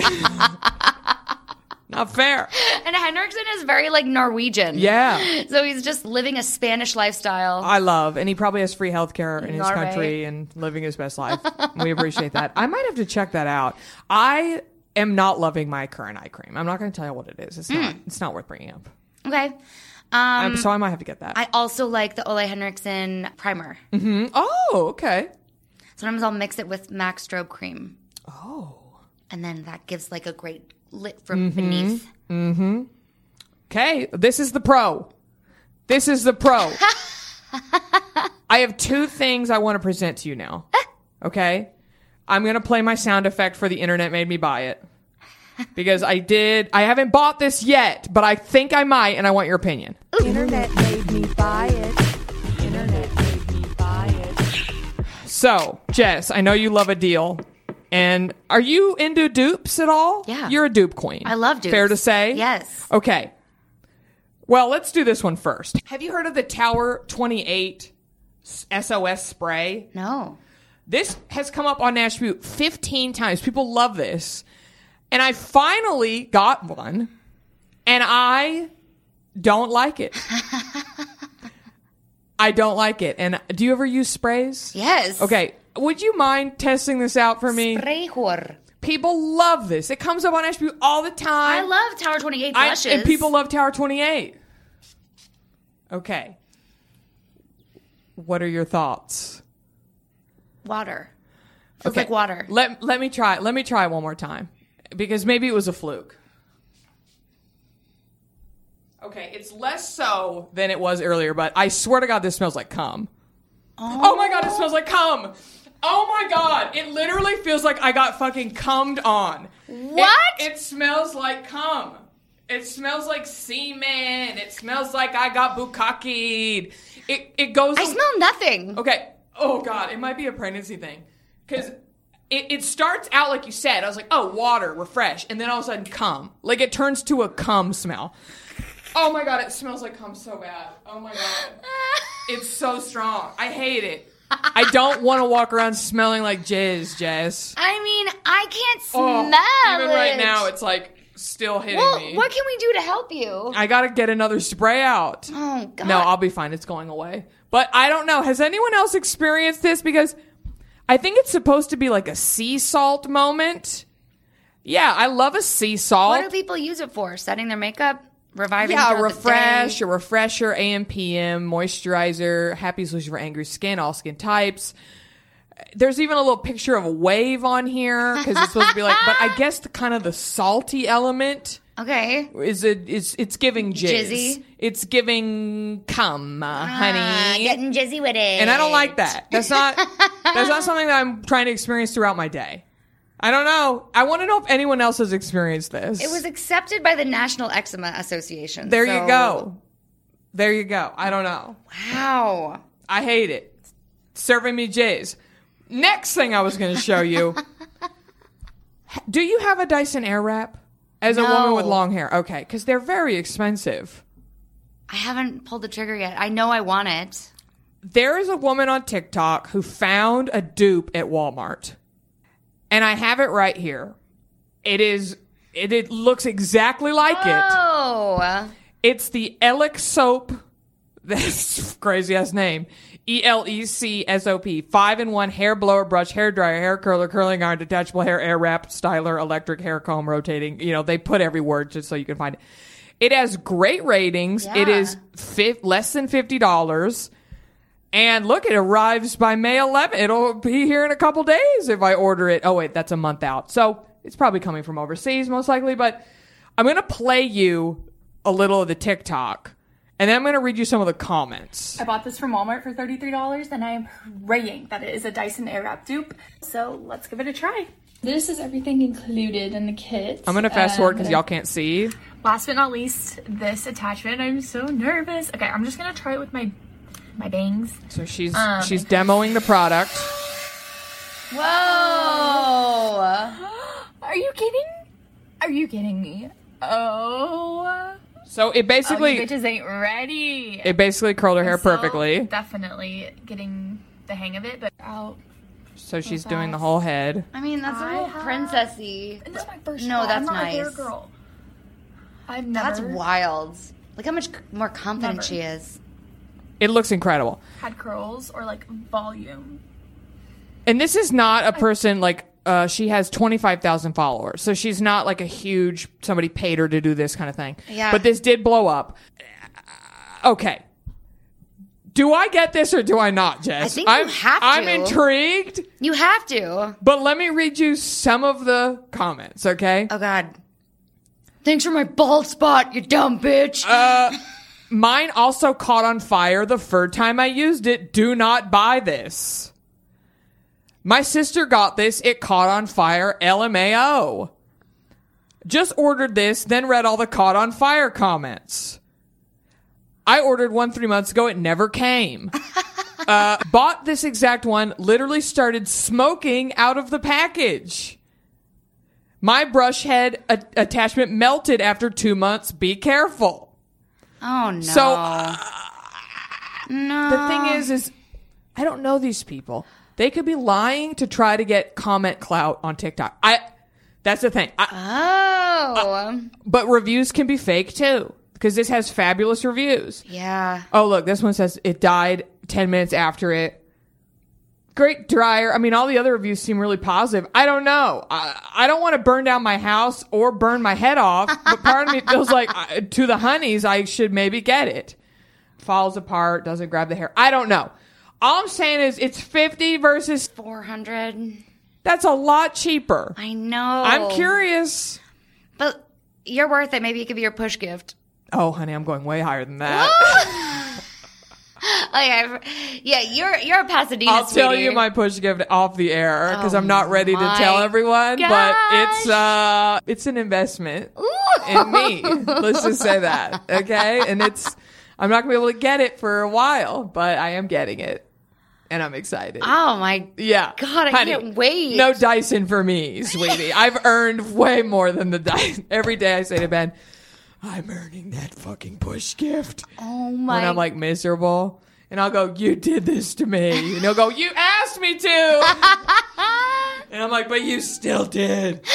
Not fair. And Henriksen is very like Norwegian. Yeah. So he's just living a Spanish lifestyle. I love. And he probably has free healthcare in his Norway. country and living his best life. We appreciate that. I might have to check that out. I am not loving my current eye cream. I'm not going to tell you what it is. It's not worth bringing up. Okay. So I might have to get that. I also like the Ole Henriksen primer. Mm-hmm. Oh, okay. Sometimes I'll mix it with MAC Strobe Cream. Oh. And then that gives like a great lit from beneath. Mm-hmm. Okay, this is the pro. This is the pro. I have two things I want to present to you now. Okay? I'm going to play my sound effect for the internet made me buy it. Because I haven't bought this yet, but I think I might, and I want your opinion. Internet made me buy it. Internet made me buy it. So, Jess, I know you love a deal. And are you into dupes at all? Yeah. You're a dupe queen. I love dupes. Fair to say? Yes. Okay. Well, let's do this one first. Have you heard of the Tower 28 SOS spray? No. This has come up on Natch Beauty 15 times. People love this. And I finally got one. And I don't like it. I don't like it. And do you ever use sprays? Yes. Okay. Would you mind testing this out for me? Sprayhor. People love this. It comes up on Natch Beauty all the time. I love Tower 28 blushes. And people love Tower 28. Okay. What are your thoughts? Water. Feels like water. Let me try. Let me try it one more time. Because maybe it was a fluke. Okay, it's less so than it was earlier, but I swear to God, this smells like cum. Oh my God, it smells like cum. Oh my God, it literally feels like I got fucking cummed on. What? It smells like cum. It smells like semen. It smells like I got bukkakied. It goes... I smell nothing. Okay. Oh God, it might be a pregnancy thing. Because it starts out like you said. I was like, oh, water, we're fresh. And then all of a sudden, cum. Like it turns to a cum smell. Oh my God, it smells like cum so bad. Oh my God. It's so strong. I hate it. I don't want to walk around smelling like jizz, Jess. I mean, I can't smell it. Even right now, it's like still hitting me. What can we do to help you? I got to get another spray out. Oh, God. No, I'll be fine. It's going away. But I don't know. Has anyone else experienced this? Because I think it's supposed to be like a sea salt moment. Yeah, I love a sea salt. What do people use it for? Setting their makeup? Reviving a refresher, AM, PM, moisturizer, happy solution for angry skin, all skin types. There's even a little picture of a wave on here because it's supposed to be like, but I guess the kind of the salty element. Okay. It's giving jizz. Jizzy. It's giving cum, honey. Getting jizzy with it. And I don't like that. That's not something that I'm trying to experience throughout my day. I don't know. I want to know if anyone else has experienced this. It was accepted by the National Eczema Association. There you go. There you go. I don't know. Wow. I hate it. Serving me jizz. Next thing I was going to show you. Do you have a Dyson Airwrap? As a woman with long hair. Okay, because they're very expensive. I haven't pulled the trigger yet. I know I want it. There is a woman on TikTok who found a dupe at Walmart. And I have it right here. It looks exactly like it. Oh. It's the Elex Soap. That's crazy ass name. ELECSOP. 5-in-1 hair blower, brush, hair dryer, hair curler, curling iron, detachable hair, air wrap, styler, electric hair comb, rotating. You know, they put every word just so you can find it. It has great ratings. Yeah. It is less than $50. And look, it arrives by May 11th. It'll be here in a couple days if I order it. Oh, wait, that's a month out. So it's probably coming from overseas, most likely. But I'm going to play you a little of the TikTok. And then I'm going to read you some of the comments. I bought this from Walmart for $33, and I am praying that it is a Dyson Airwrap dupe. So let's give it a try. This is everything included in the kit. I'm going to fast forward because y'all can't see. Last but not least, this attachment. I'm so nervous. Okay, I'm just going to try it with my bangs. So she's demoing the product. Whoa! Are you kidding? Are you kidding me? Oh. So it basically... you bitches ain't ready. It basically curled her hair perfectly. Definitely getting the hang of it, but out. So she's doing the whole head. I mean, that's a little princessy. And this is my first No, shot. that's I'm not nice. a hair girl. I've never... That's wild. Look how much more confident she is. It looks incredible. Had curls or, like, volume. And this is not a person, like, she has 25,000 followers. So she's not, like, a huge, somebody paid her to do this kind of thing. Yeah. But this did blow up. Okay. Do I get this or do I not, Jess? I think you have to. I'm intrigued. You have to. But let me read you some of the comments, okay? Oh, God. Thanks for my bald spot, you dumb bitch. Mine also caught on fire the first time I used it. Do not buy this. My sister got this. It caught on fire. LMAO. Just ordered this, then read all the caught on fire comments. I ordered one 3 months ago. It never came. Bought this exact one. Literally started smoking out of the package. My brush head attachment melted after 2 months. Be careful. Oh, no. So, no. The thing is I don't know these people. They could be lying to try to get comment clout on TikTok. That's the thing. But reviews can be fake too. Because this has fabulous reviews. Yeah. Oh, look, this one says it died 10 minutes after it. Great dryer. I mean, all the other reviews seem really positive. I don't know. I don't want to burn down my house or burn my head off. But part of me feels like to the honeys, I should maybe get it. Falls apart, doesn't grab the hair. I don't know. All I'm saying is it's 50 versus 400. That's a lot cheaper. I know. I'm curious. But you're worth it. Maybe it could be your push gift. Oh, honey, I'm going way higher than that. Okay, yeah, you're a Pasadena. I'll sweetie. tell you my push gift off the air because I'm not ready to tell everyone. Gosh. But it's an investment in me. Let's just say that, okay? And I'm not gonna be able to get it for a while, but I am getting it, and I'm excited. Oh my God, I can't wait. No Dyson for me, sweetie. I've earned way more than the Dyson. Every day I say to Ben, I'm earning that fucking push gift. Oh my. When I'm like miserable. And I'll go, you did this to me. And he'll go, you asked me to. And I'm like, but you still did.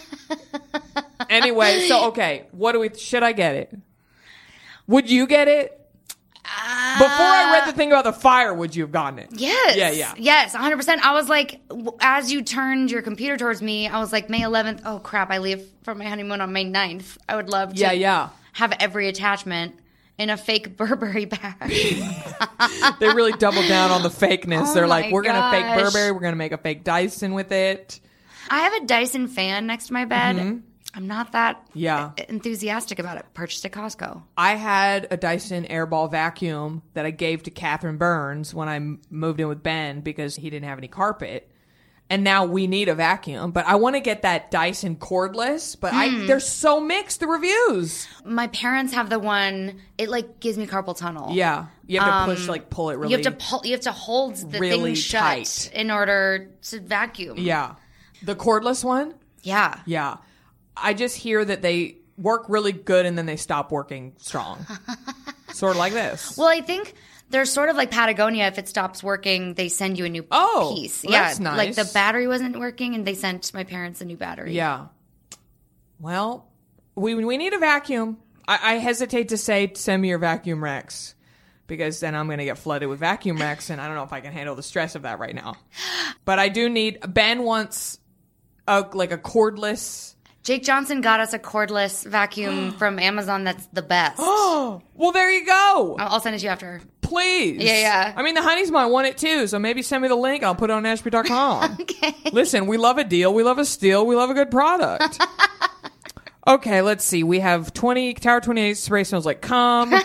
Anyway, so okay. Should I get it? Would you get it? Before I read the thing about the fire, would you have gotten it? Yes. Yeah. Yes, 100%. I was like, as you turned your computer towards me, I was like, May 11th. Oh, crap. I leave for my honeymoon on May 9th. I would love to have every attachment in a fake Burberry bag. They really doubled down on the fakeness. Oh They're like, we're going to fake gosh. Burberry. We're going to make a fake Dyson with it. I have a Dyson fan next to my bed. Mm-hmm. I'm not that enthusiastic about it. Purchased at Costco. I had a Dyson Airball vacuum that I gave to Catherine Burns when I moved in with Ben because he didn't have any carpet. And now we need a vacuum. But I want to get that Dyson cordless. But they're so mixed, the reviews. My parents have the one, it like gives me carpal tunnel. Yeah. You have to pull it really You have to hold the really thing shut tight in order to vacuum. Yeah. The cordless one? Yeah. Yeah. I just hear that they work really good and then they stop working strong. Sort of like this. Well, I think they're sort of like Patagonia. If it stops working, they send you a new piece. Well, that's nice. Like the battery wasn't working and they sent my parents a new battery. Yeah. Well, we need a vacuum. I hesitate to say send me your vacuum Rex because then I'm going to get flooded with vacuum Rex and I don't know if I can handle the stress of that right now. But I do need, Ben wants a cordless. Jake Johnson got us a cordless vacuum from Amazon that's the best. Oh, well, there you go. I'll send it to you after. Please. Yeah. I mean, the honeys might want it too, so maybe send me the link. I'll put it on Ashby.com. Okay. Listen, we love a deal. We love a steal. We love a good product. Okay, let's see. We have Tower 28 spray smells like cum.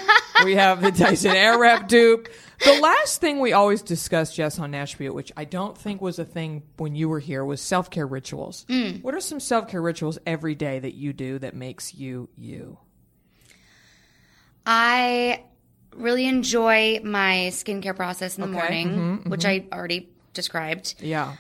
We have the Dyson Airwrap dupe. The last thing we always discuss, Jess, on Nash Butte, which I don't think was a thing when you were here, was self-care rituals. What are some self-care rituals every day that you do that makes you you? I really enjoy my skincare process in the morning, which I already described. Yeah.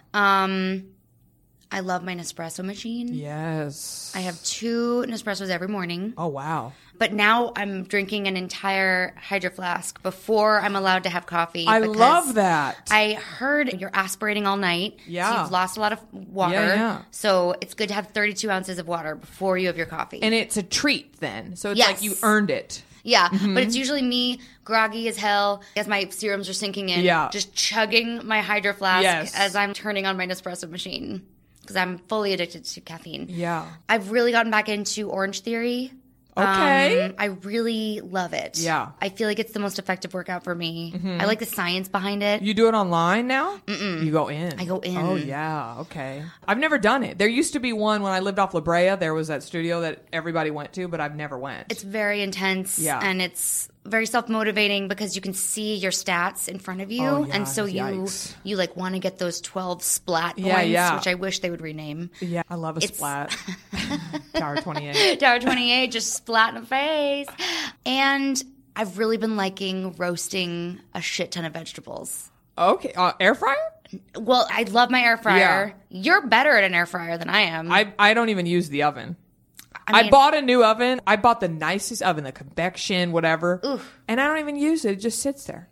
I love my Nespresso machine. Yes. I have 2 Nespressos every morning. Oh, wow. But now I'm drinking an entire Hydro Flask before I'm allowed to have coffee. I love that. I heard you're aspirating all night. Yeah. So you've lost a lot of water. Yeah. So it's good to have 32 ounces of water before you have your coffee. And it's a treat then. So it's like you earned it. Yeah, but it's usually me, groggy as hell, as my serums are sinking in, just chugging my Hydro Flask as I'm turning on my Nespresso machine because I'm fully addicted to caffeine. Yeah. I've really gotten back into Orange Theory. Okay. I really love it. Yeah. I feel like it's the most effective workout for me. I like the science behind it. You do it online now? You go in. I go in. Oh, yeah. Okay. I've never done it. There used to be one when I lived off La Brea. There was that studio that everybody went to, but I've never went. It's very intense. Yeah. And it's very self-motivating because you can see your stats in front of you. Oh, yeah. And so you like want to get those 12 splat points, which I wish they would rename. Yeah. I love a splat. Tower 28. Tower 28, just splat in the face. And I've really been liking roasting a shit ton of vegetables. Okay. Air fryer? Well, I love my air fryer. Yeah. You're better at an air fryer than I am. I don't even use the oven. I bought a new oven. I bought the nicest oven, the convection, whatever. Oof. And I don't even use it. It just sits there.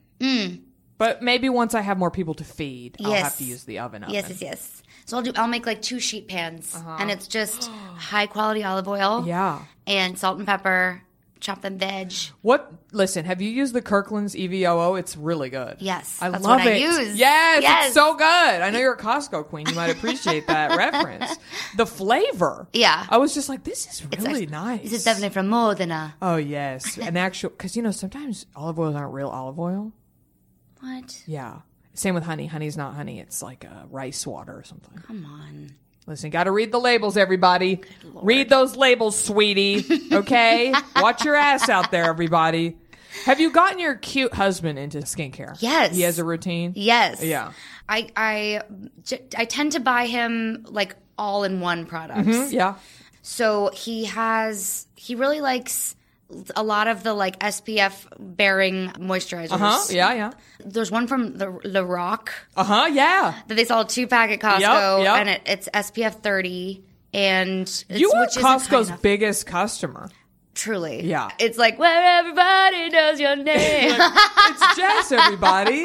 But maybe once I have more people to feed, I'll have to use the oven. Yes. So I'll make like 2 sheet pans. And it's just high quality olive oil. Yeah. And salt and pepper. Chop them veg. Listen, have you used the Kirkland's EVOO? It's really good. Yes. I that's love what it. I use. Yes, it's so good. I know you're a Costco queen. You might appreciate that reference. The flavor. Yeah. I was just like, this is really nice. This is definitely from Modena. Oh, yes. An actual, because, sometimes olive oils aren't real olive oil. What? Yeah. Same with honey. Honey's not honey. It's like rice water or something. Come on. Listen, got to read the labels, everybody. Read those labels, sweetie. Okay? Watch your ass out there, everybody. Have you gotten your cute husband into skincare? Yes. He has a routine? Yes. Yeah. I tend to buy him like all-in-one products. Yeah. So he really likes a lot of the like SPF bearing moisturizers. Yeah. There's one from the Lorac. Yeah. That they sell a 2-pack at Costco, and it's SPF 30. And you are Costco's biggest customer. Truly. Yeah. It's like where everybody knows your name. It's Jess, everybody.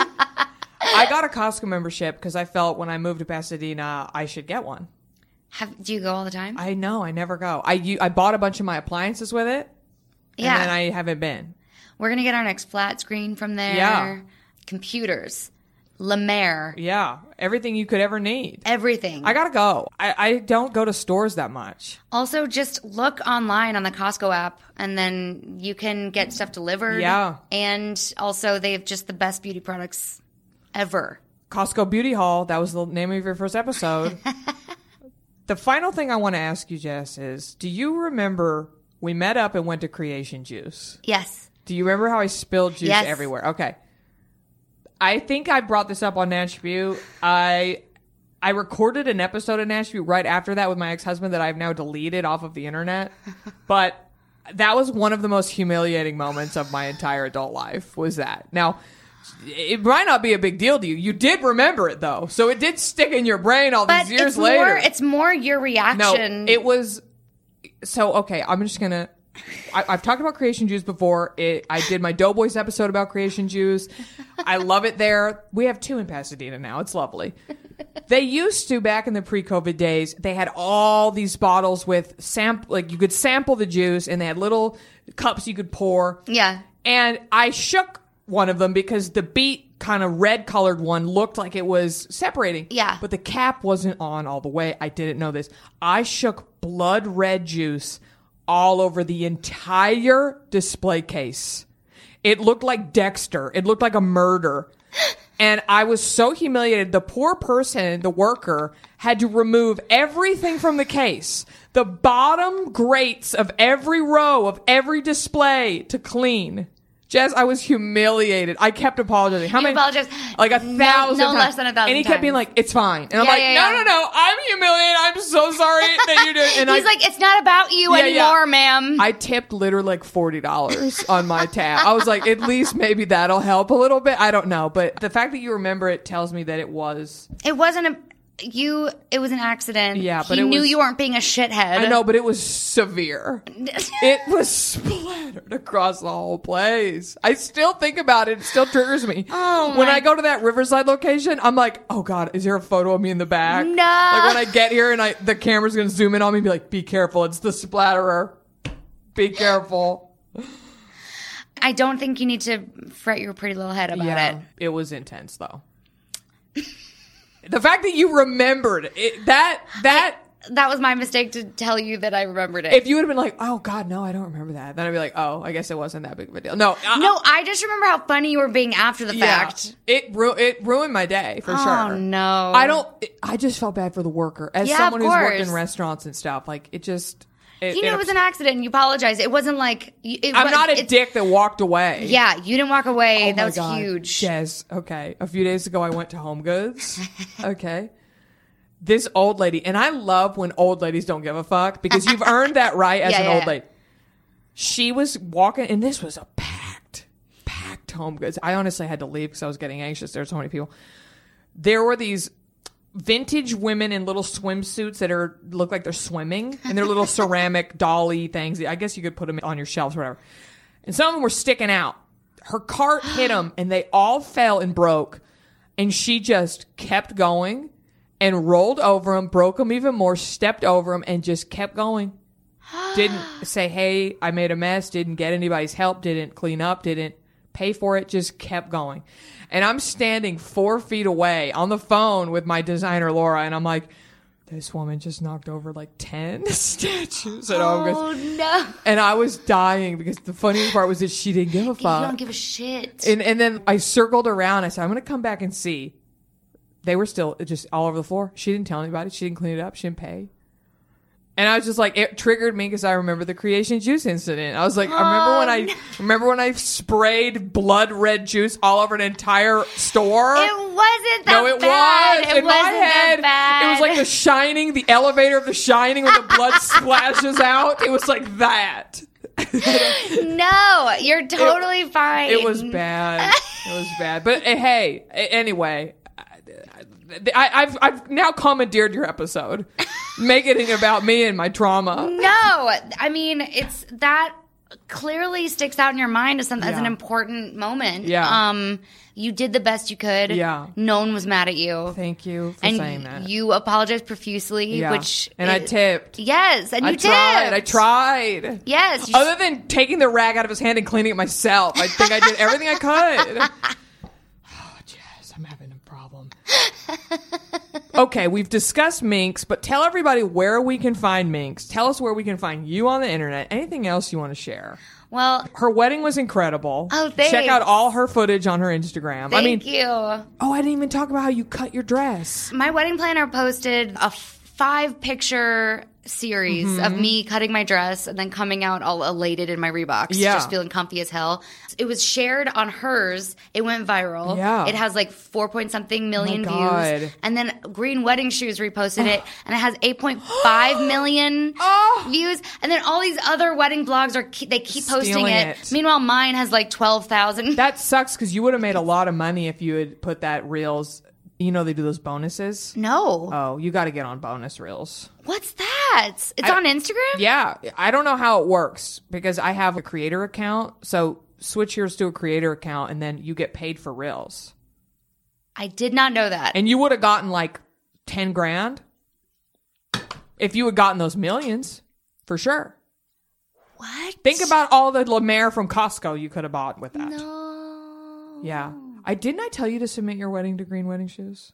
I got a Costco membership because I felt when I moved to Pasadena, I should get one. Do you go all the time? I know. I never go. I bought a bunch of my appliances with it. And then I haven't been. We're going to get our next flat screen from there. Yeah. Computers. La Mer. Yeah. Everything you could ever need. Everything. I got to go. I don't go to stores that much. Also, just look online on the Costco app, and then you can get stuff delivered. Yeah. And also, they have just the best beauty products ever. Costco Beauty Hall. That was the name of your first episode. The final thing I want to ask you, Jess, is do you remember... We met up and went to Creation Juice. Yes. Do you remember how I spilled juice everywhere? Okay. I think I brought this up on Nash Butte. I recorded an episode of Nash Butte right after that with my ex-husband that I've now deleted off of the internet. But that was one of the most humiliating moments of my entire adult life, was that. Now, it might not be a big deal to you. You did remember it, though. So it did stick in your brain all these years later. It's more your reaction. No, it was... So, okay, I'm just going to... I've talked about Creation Juice before. I did my Doughboys episode about Creation Juice. I love it there. We have 2 in Pasadena now. It's lovely. They used to, back in the pre-COVID days, they had all these bottles with you could sample the juice, and they had little cups you could pour. Yeah. And I shook one of them because the beet kind of red-colored one looked like it was separating. Yeah. But the cap wasn't on all the way. I didn't know this. I shook blood red juice all over the entire display case. It looked like Dexter. It looked like a murder. And I was so humiliated. The poor person, the worker, had to remove everything from the case. The bottom grates of every row of every display to clean. Jess, I was humiliated. I kept apologizing. How you many? Apologize. Like 1,000 times. No less than 1,000 And he kept being like, it's fine. And I'm like, no. I'm humiliated. I'm so sorry that you did. And he's like, it's not about you anymore, ma'am. I tipped literally like $40 on my tab. I was like, at least maybe that'll help a little bit. I don't know. But the fact that you remember it tells me that it was. It wasn't it was an accident. Yeah, but he knew you weren't being a shithead. I know, but it was severe. It was splattered across the whole place. I still think about it. It still triggers me. When I go to that Riverside location, I'm like, oh God, is there a photo of me in the back? No. Like when I get here and the camera's going to zoom in on me and be like, be careful. It's the splatterer. Be careful. I don't think you need to fret your pretty little head about it. It was intense though. The fact that you remembered it, that was my mistake to tell you that I remembered it. If you would have been like, oh God, no, I don't remember that. Then I'd be like, oh, I guess it wasn't that big of a deal. No, I just remember how funny you were being after the fact. It ruined my day for sure. Oh no. I just felt bad for the worker. As someone who's worked in restaurants and stuff, like it just. You knew it was an accident and you apologized. It wasn't like... I'm not a dick that walked away. Yeah, you didn't walk away. Oh that was God. huge. Yes, okay. A few days ago, I went to Home Goods. Okay. This old lady, and I love when old ladies don't give a fuck because you've earned that right as an old lady. She was walking, and this was a packed Home Goods. I honestly had to leave because I was getting anxious. There were so many people. There were these vintage women in little swimsuits that look like they're swimming, and they're little ceramic dolly things. I guess you could put them on your shelves or whatever. And some of them were sticking out. Her cart hit them, and they all fell and broke. And she just kept going and rolled over them, broke them even more, stepped over them, and just kept going. Didn't say, hey, I made a mess, didn't get anybody's help, didn't clean up, didn't pay for it, just kept going. And I'm standing 4 feet away on the phone with my designer, Laura, and I'm like, this woman just knocked over like 10 statues at Home Goods. Oh, no. And I was dying because the funniest part was that she didn't give a fuck. You don't give a shit. And then I circled around. I said, I'm going to come back and see. They were still just all over the floor. She didn't tell anybody. She didn't clean it up. She didn't pay. And I was just like, it triggered me because I remember the Creation Juice incident. I was like, remember when I sprayed blood red juice all over an entire store? It wasn't that bad. No, it was. In my head, it was like The Shining, the elevator of The Shining when the blood splashes out. It was like that. No, you're totally fine. It was bad. It was bad. But hey, anyway, I've now commandeered your episode. Make it about me and my trauma. No, I mean, it's that clearly sticks out in your mind as an important moment. Yeah. You did the best you could. Yeah. No one was mad at you. Thank you for saying that. And you apologized profusely, I tipped. Yes, and you tipped. I tried. Yes. Other than taking the rag out of his hand and cleaning it myself, I think I did everything I could. Oh, Jess, I'm having a problem. Okay, we've discussed Minx, but tell everybody where we can find Minx. Tell us where we can find you on the internet. Anything else you want to share? Well, her wedding was incredible. Oh, thanks. Check out all her footage on her Instagram. Thank you. Oh, I didn't even talk about how you cut your dress. My wedding planner posted a 5-picture series of me cutting my dress and then coming out all elated in my Reeboks, just feeling comfy as hell. It was shared on hers. It went viral. Yeah. It has like 4-point-something million views. And then Green Wedding Shoes reposted it, and it has 8.5 million views. And then all these other wedding blogs they keep posting it. Meanwhile, mine has like 12,000. That sucks because you would have made a lot of money if you had put that Reels. You know they do those bonuses? No. Oh, you got to get on bonus Reels. What's that? It's on Instagram? Yeah. I don't know how it works because I have a creator account. So switch yours to a creator account and then you get paid for Reels. I did not know that. And you would have gotten like 10 grand if you had gotten those millions, for sure. What? Think about all the La Mer from Costco you could have bought with that. No. Yeah. Didn't I tell you to submit your wedding to Green Wedding Shoes?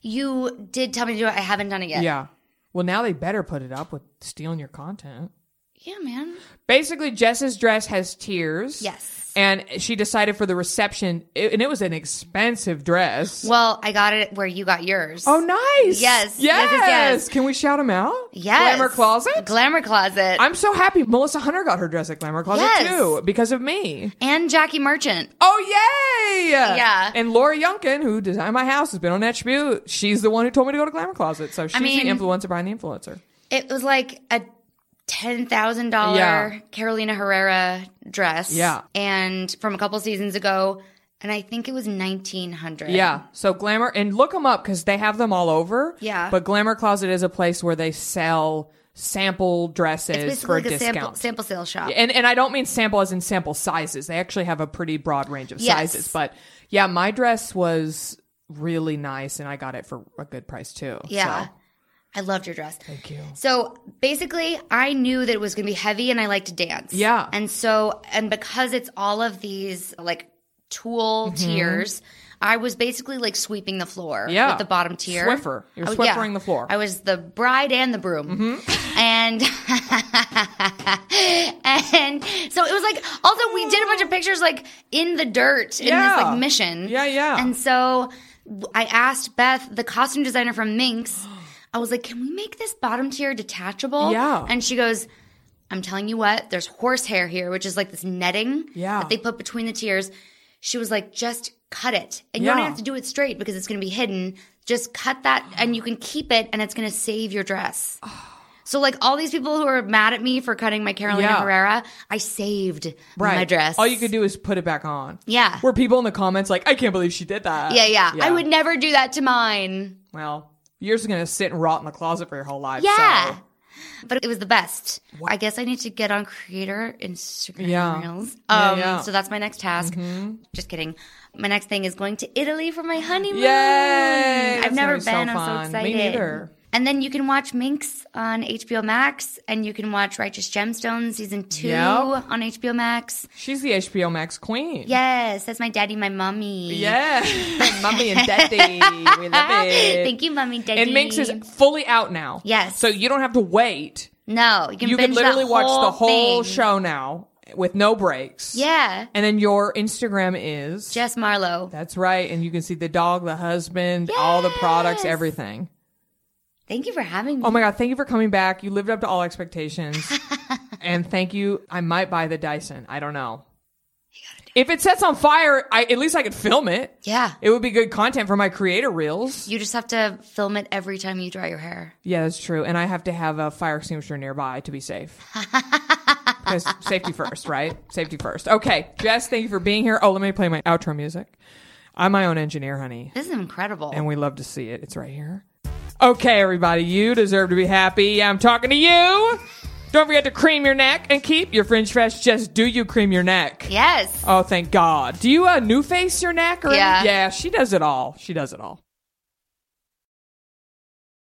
You did tell me to do it. I haven't done it yet. Yeah. Well, now they better put it up with stealing your content. Yeah, man. Basically, Jess's dress has tiers. Yes. And she decided for the reception, and it was an expensive dress. Well, I got it where you got yours. Oh, nice. Yes. Can we shout them out? Yes. Glamour Closet? Glamour Closet. I'm so happy. Melissa Hunter got her dress at Glamour Closet, too, because of me. And Jackie Merchant. Oh, yay! Yeah. And Laura Youngkin, who designed my house, has been on Net Tribute. She's the one who told me to go to Glamour Closet. So she's the influencer behind the influencer. It was like a $10,000 Carolina Herrera dress. Yeah. And from a couple seasons ago. And I think it was $1,900. Yeah. So Glamour, and look them up because they have them all over. Yeah. But Glamour Closet is a place where they sell sample dresses for like a discount. Sample sales shop. And I don't mean sample as in sample sizes. They actually have a pretty broad range of sizes. But yeah, my dress was really nice and I got it for a good price too. Yeah. So. I loved your dress. Thank you. So basically, I knew that it was going to be heavy and I like to dance. Yeah. And because it's all of these like tulle tiers, I was basically like sweeping the floor with the bottom tier. Swiffer. You're swiffering the floor. I was the bride and the broom. And and so it was like, also we did a bunch of pictures like in the dirt in this like mission. Yeah. And so I asked Beth, the costume designer from Minx, I was like, can we make this bottom tier detachable? Yeah. And she goes, I'm telling you what, there's horsehair here, which is like this netting that they put between the tiers. She was like, just cut it. And you don't have to do it straight because it's going to be hidden. Just cut that and you can keep it and it's going to save your dress. So like all these people who are mad at me for cutting my Carolina Herrera, I saved my dress. All you could do is put it back on. Yeah. Were people in the comments like, I can't believe she did that. Yeah. I would never do that to mine. Well, yours is going to sit and rot in the closet for your whole life. Yeah. So. But it was the best. I guess I need to get on creator Instagram Reels. So that's my next task. Just kidding. My next thing is going to Italy for my honeymoon. Yay! I've never been. So I'm so excited. Me neither. And then you can watch Minx on HBO Max, and you can watch Righteous Gemstones Season 2 on HBO Max. She's the HBO Max queen. Yes, that's my daddy, my mommy. Yeah, mommy and daddy. We love it. Thank you, mommy, daddy. And Minx is fully out now. Yes. So you don't have to wait. No, you can literally watch the whole thing. show now with no breaks. Yeah. And then your Instagram is? Jess Marlowe. That's right. And you can see the dog, the husband, all the products, everything. Thank you for having me. Oh my God, thank you for coming back. You lived up to all expectations. And thank you. I might buy the Dyson. I don't know. If it sets on fire, at least I could film it. Yeah. It would be good content for my creator reels. You just have to film it every time you dry your hair. Yeah, that's true. And I have to have a fire extinguisher nearby to be safe. Because safety first, right? Safety first. Okay, Jess, thank you for being here. Oh, let me play my outro music. I'm my own engineer, honey. This is incredible. And we love to see it. It's right here. Okay, everybody, you deserve to be happy. I'm talking to you. Don't forget to cream your neck and keep your fringe fresh. Just do you cream your neck? Yes. Oh, thank God. Do you new face your neck? Or yeah. Yeah, she does it all. She does it all.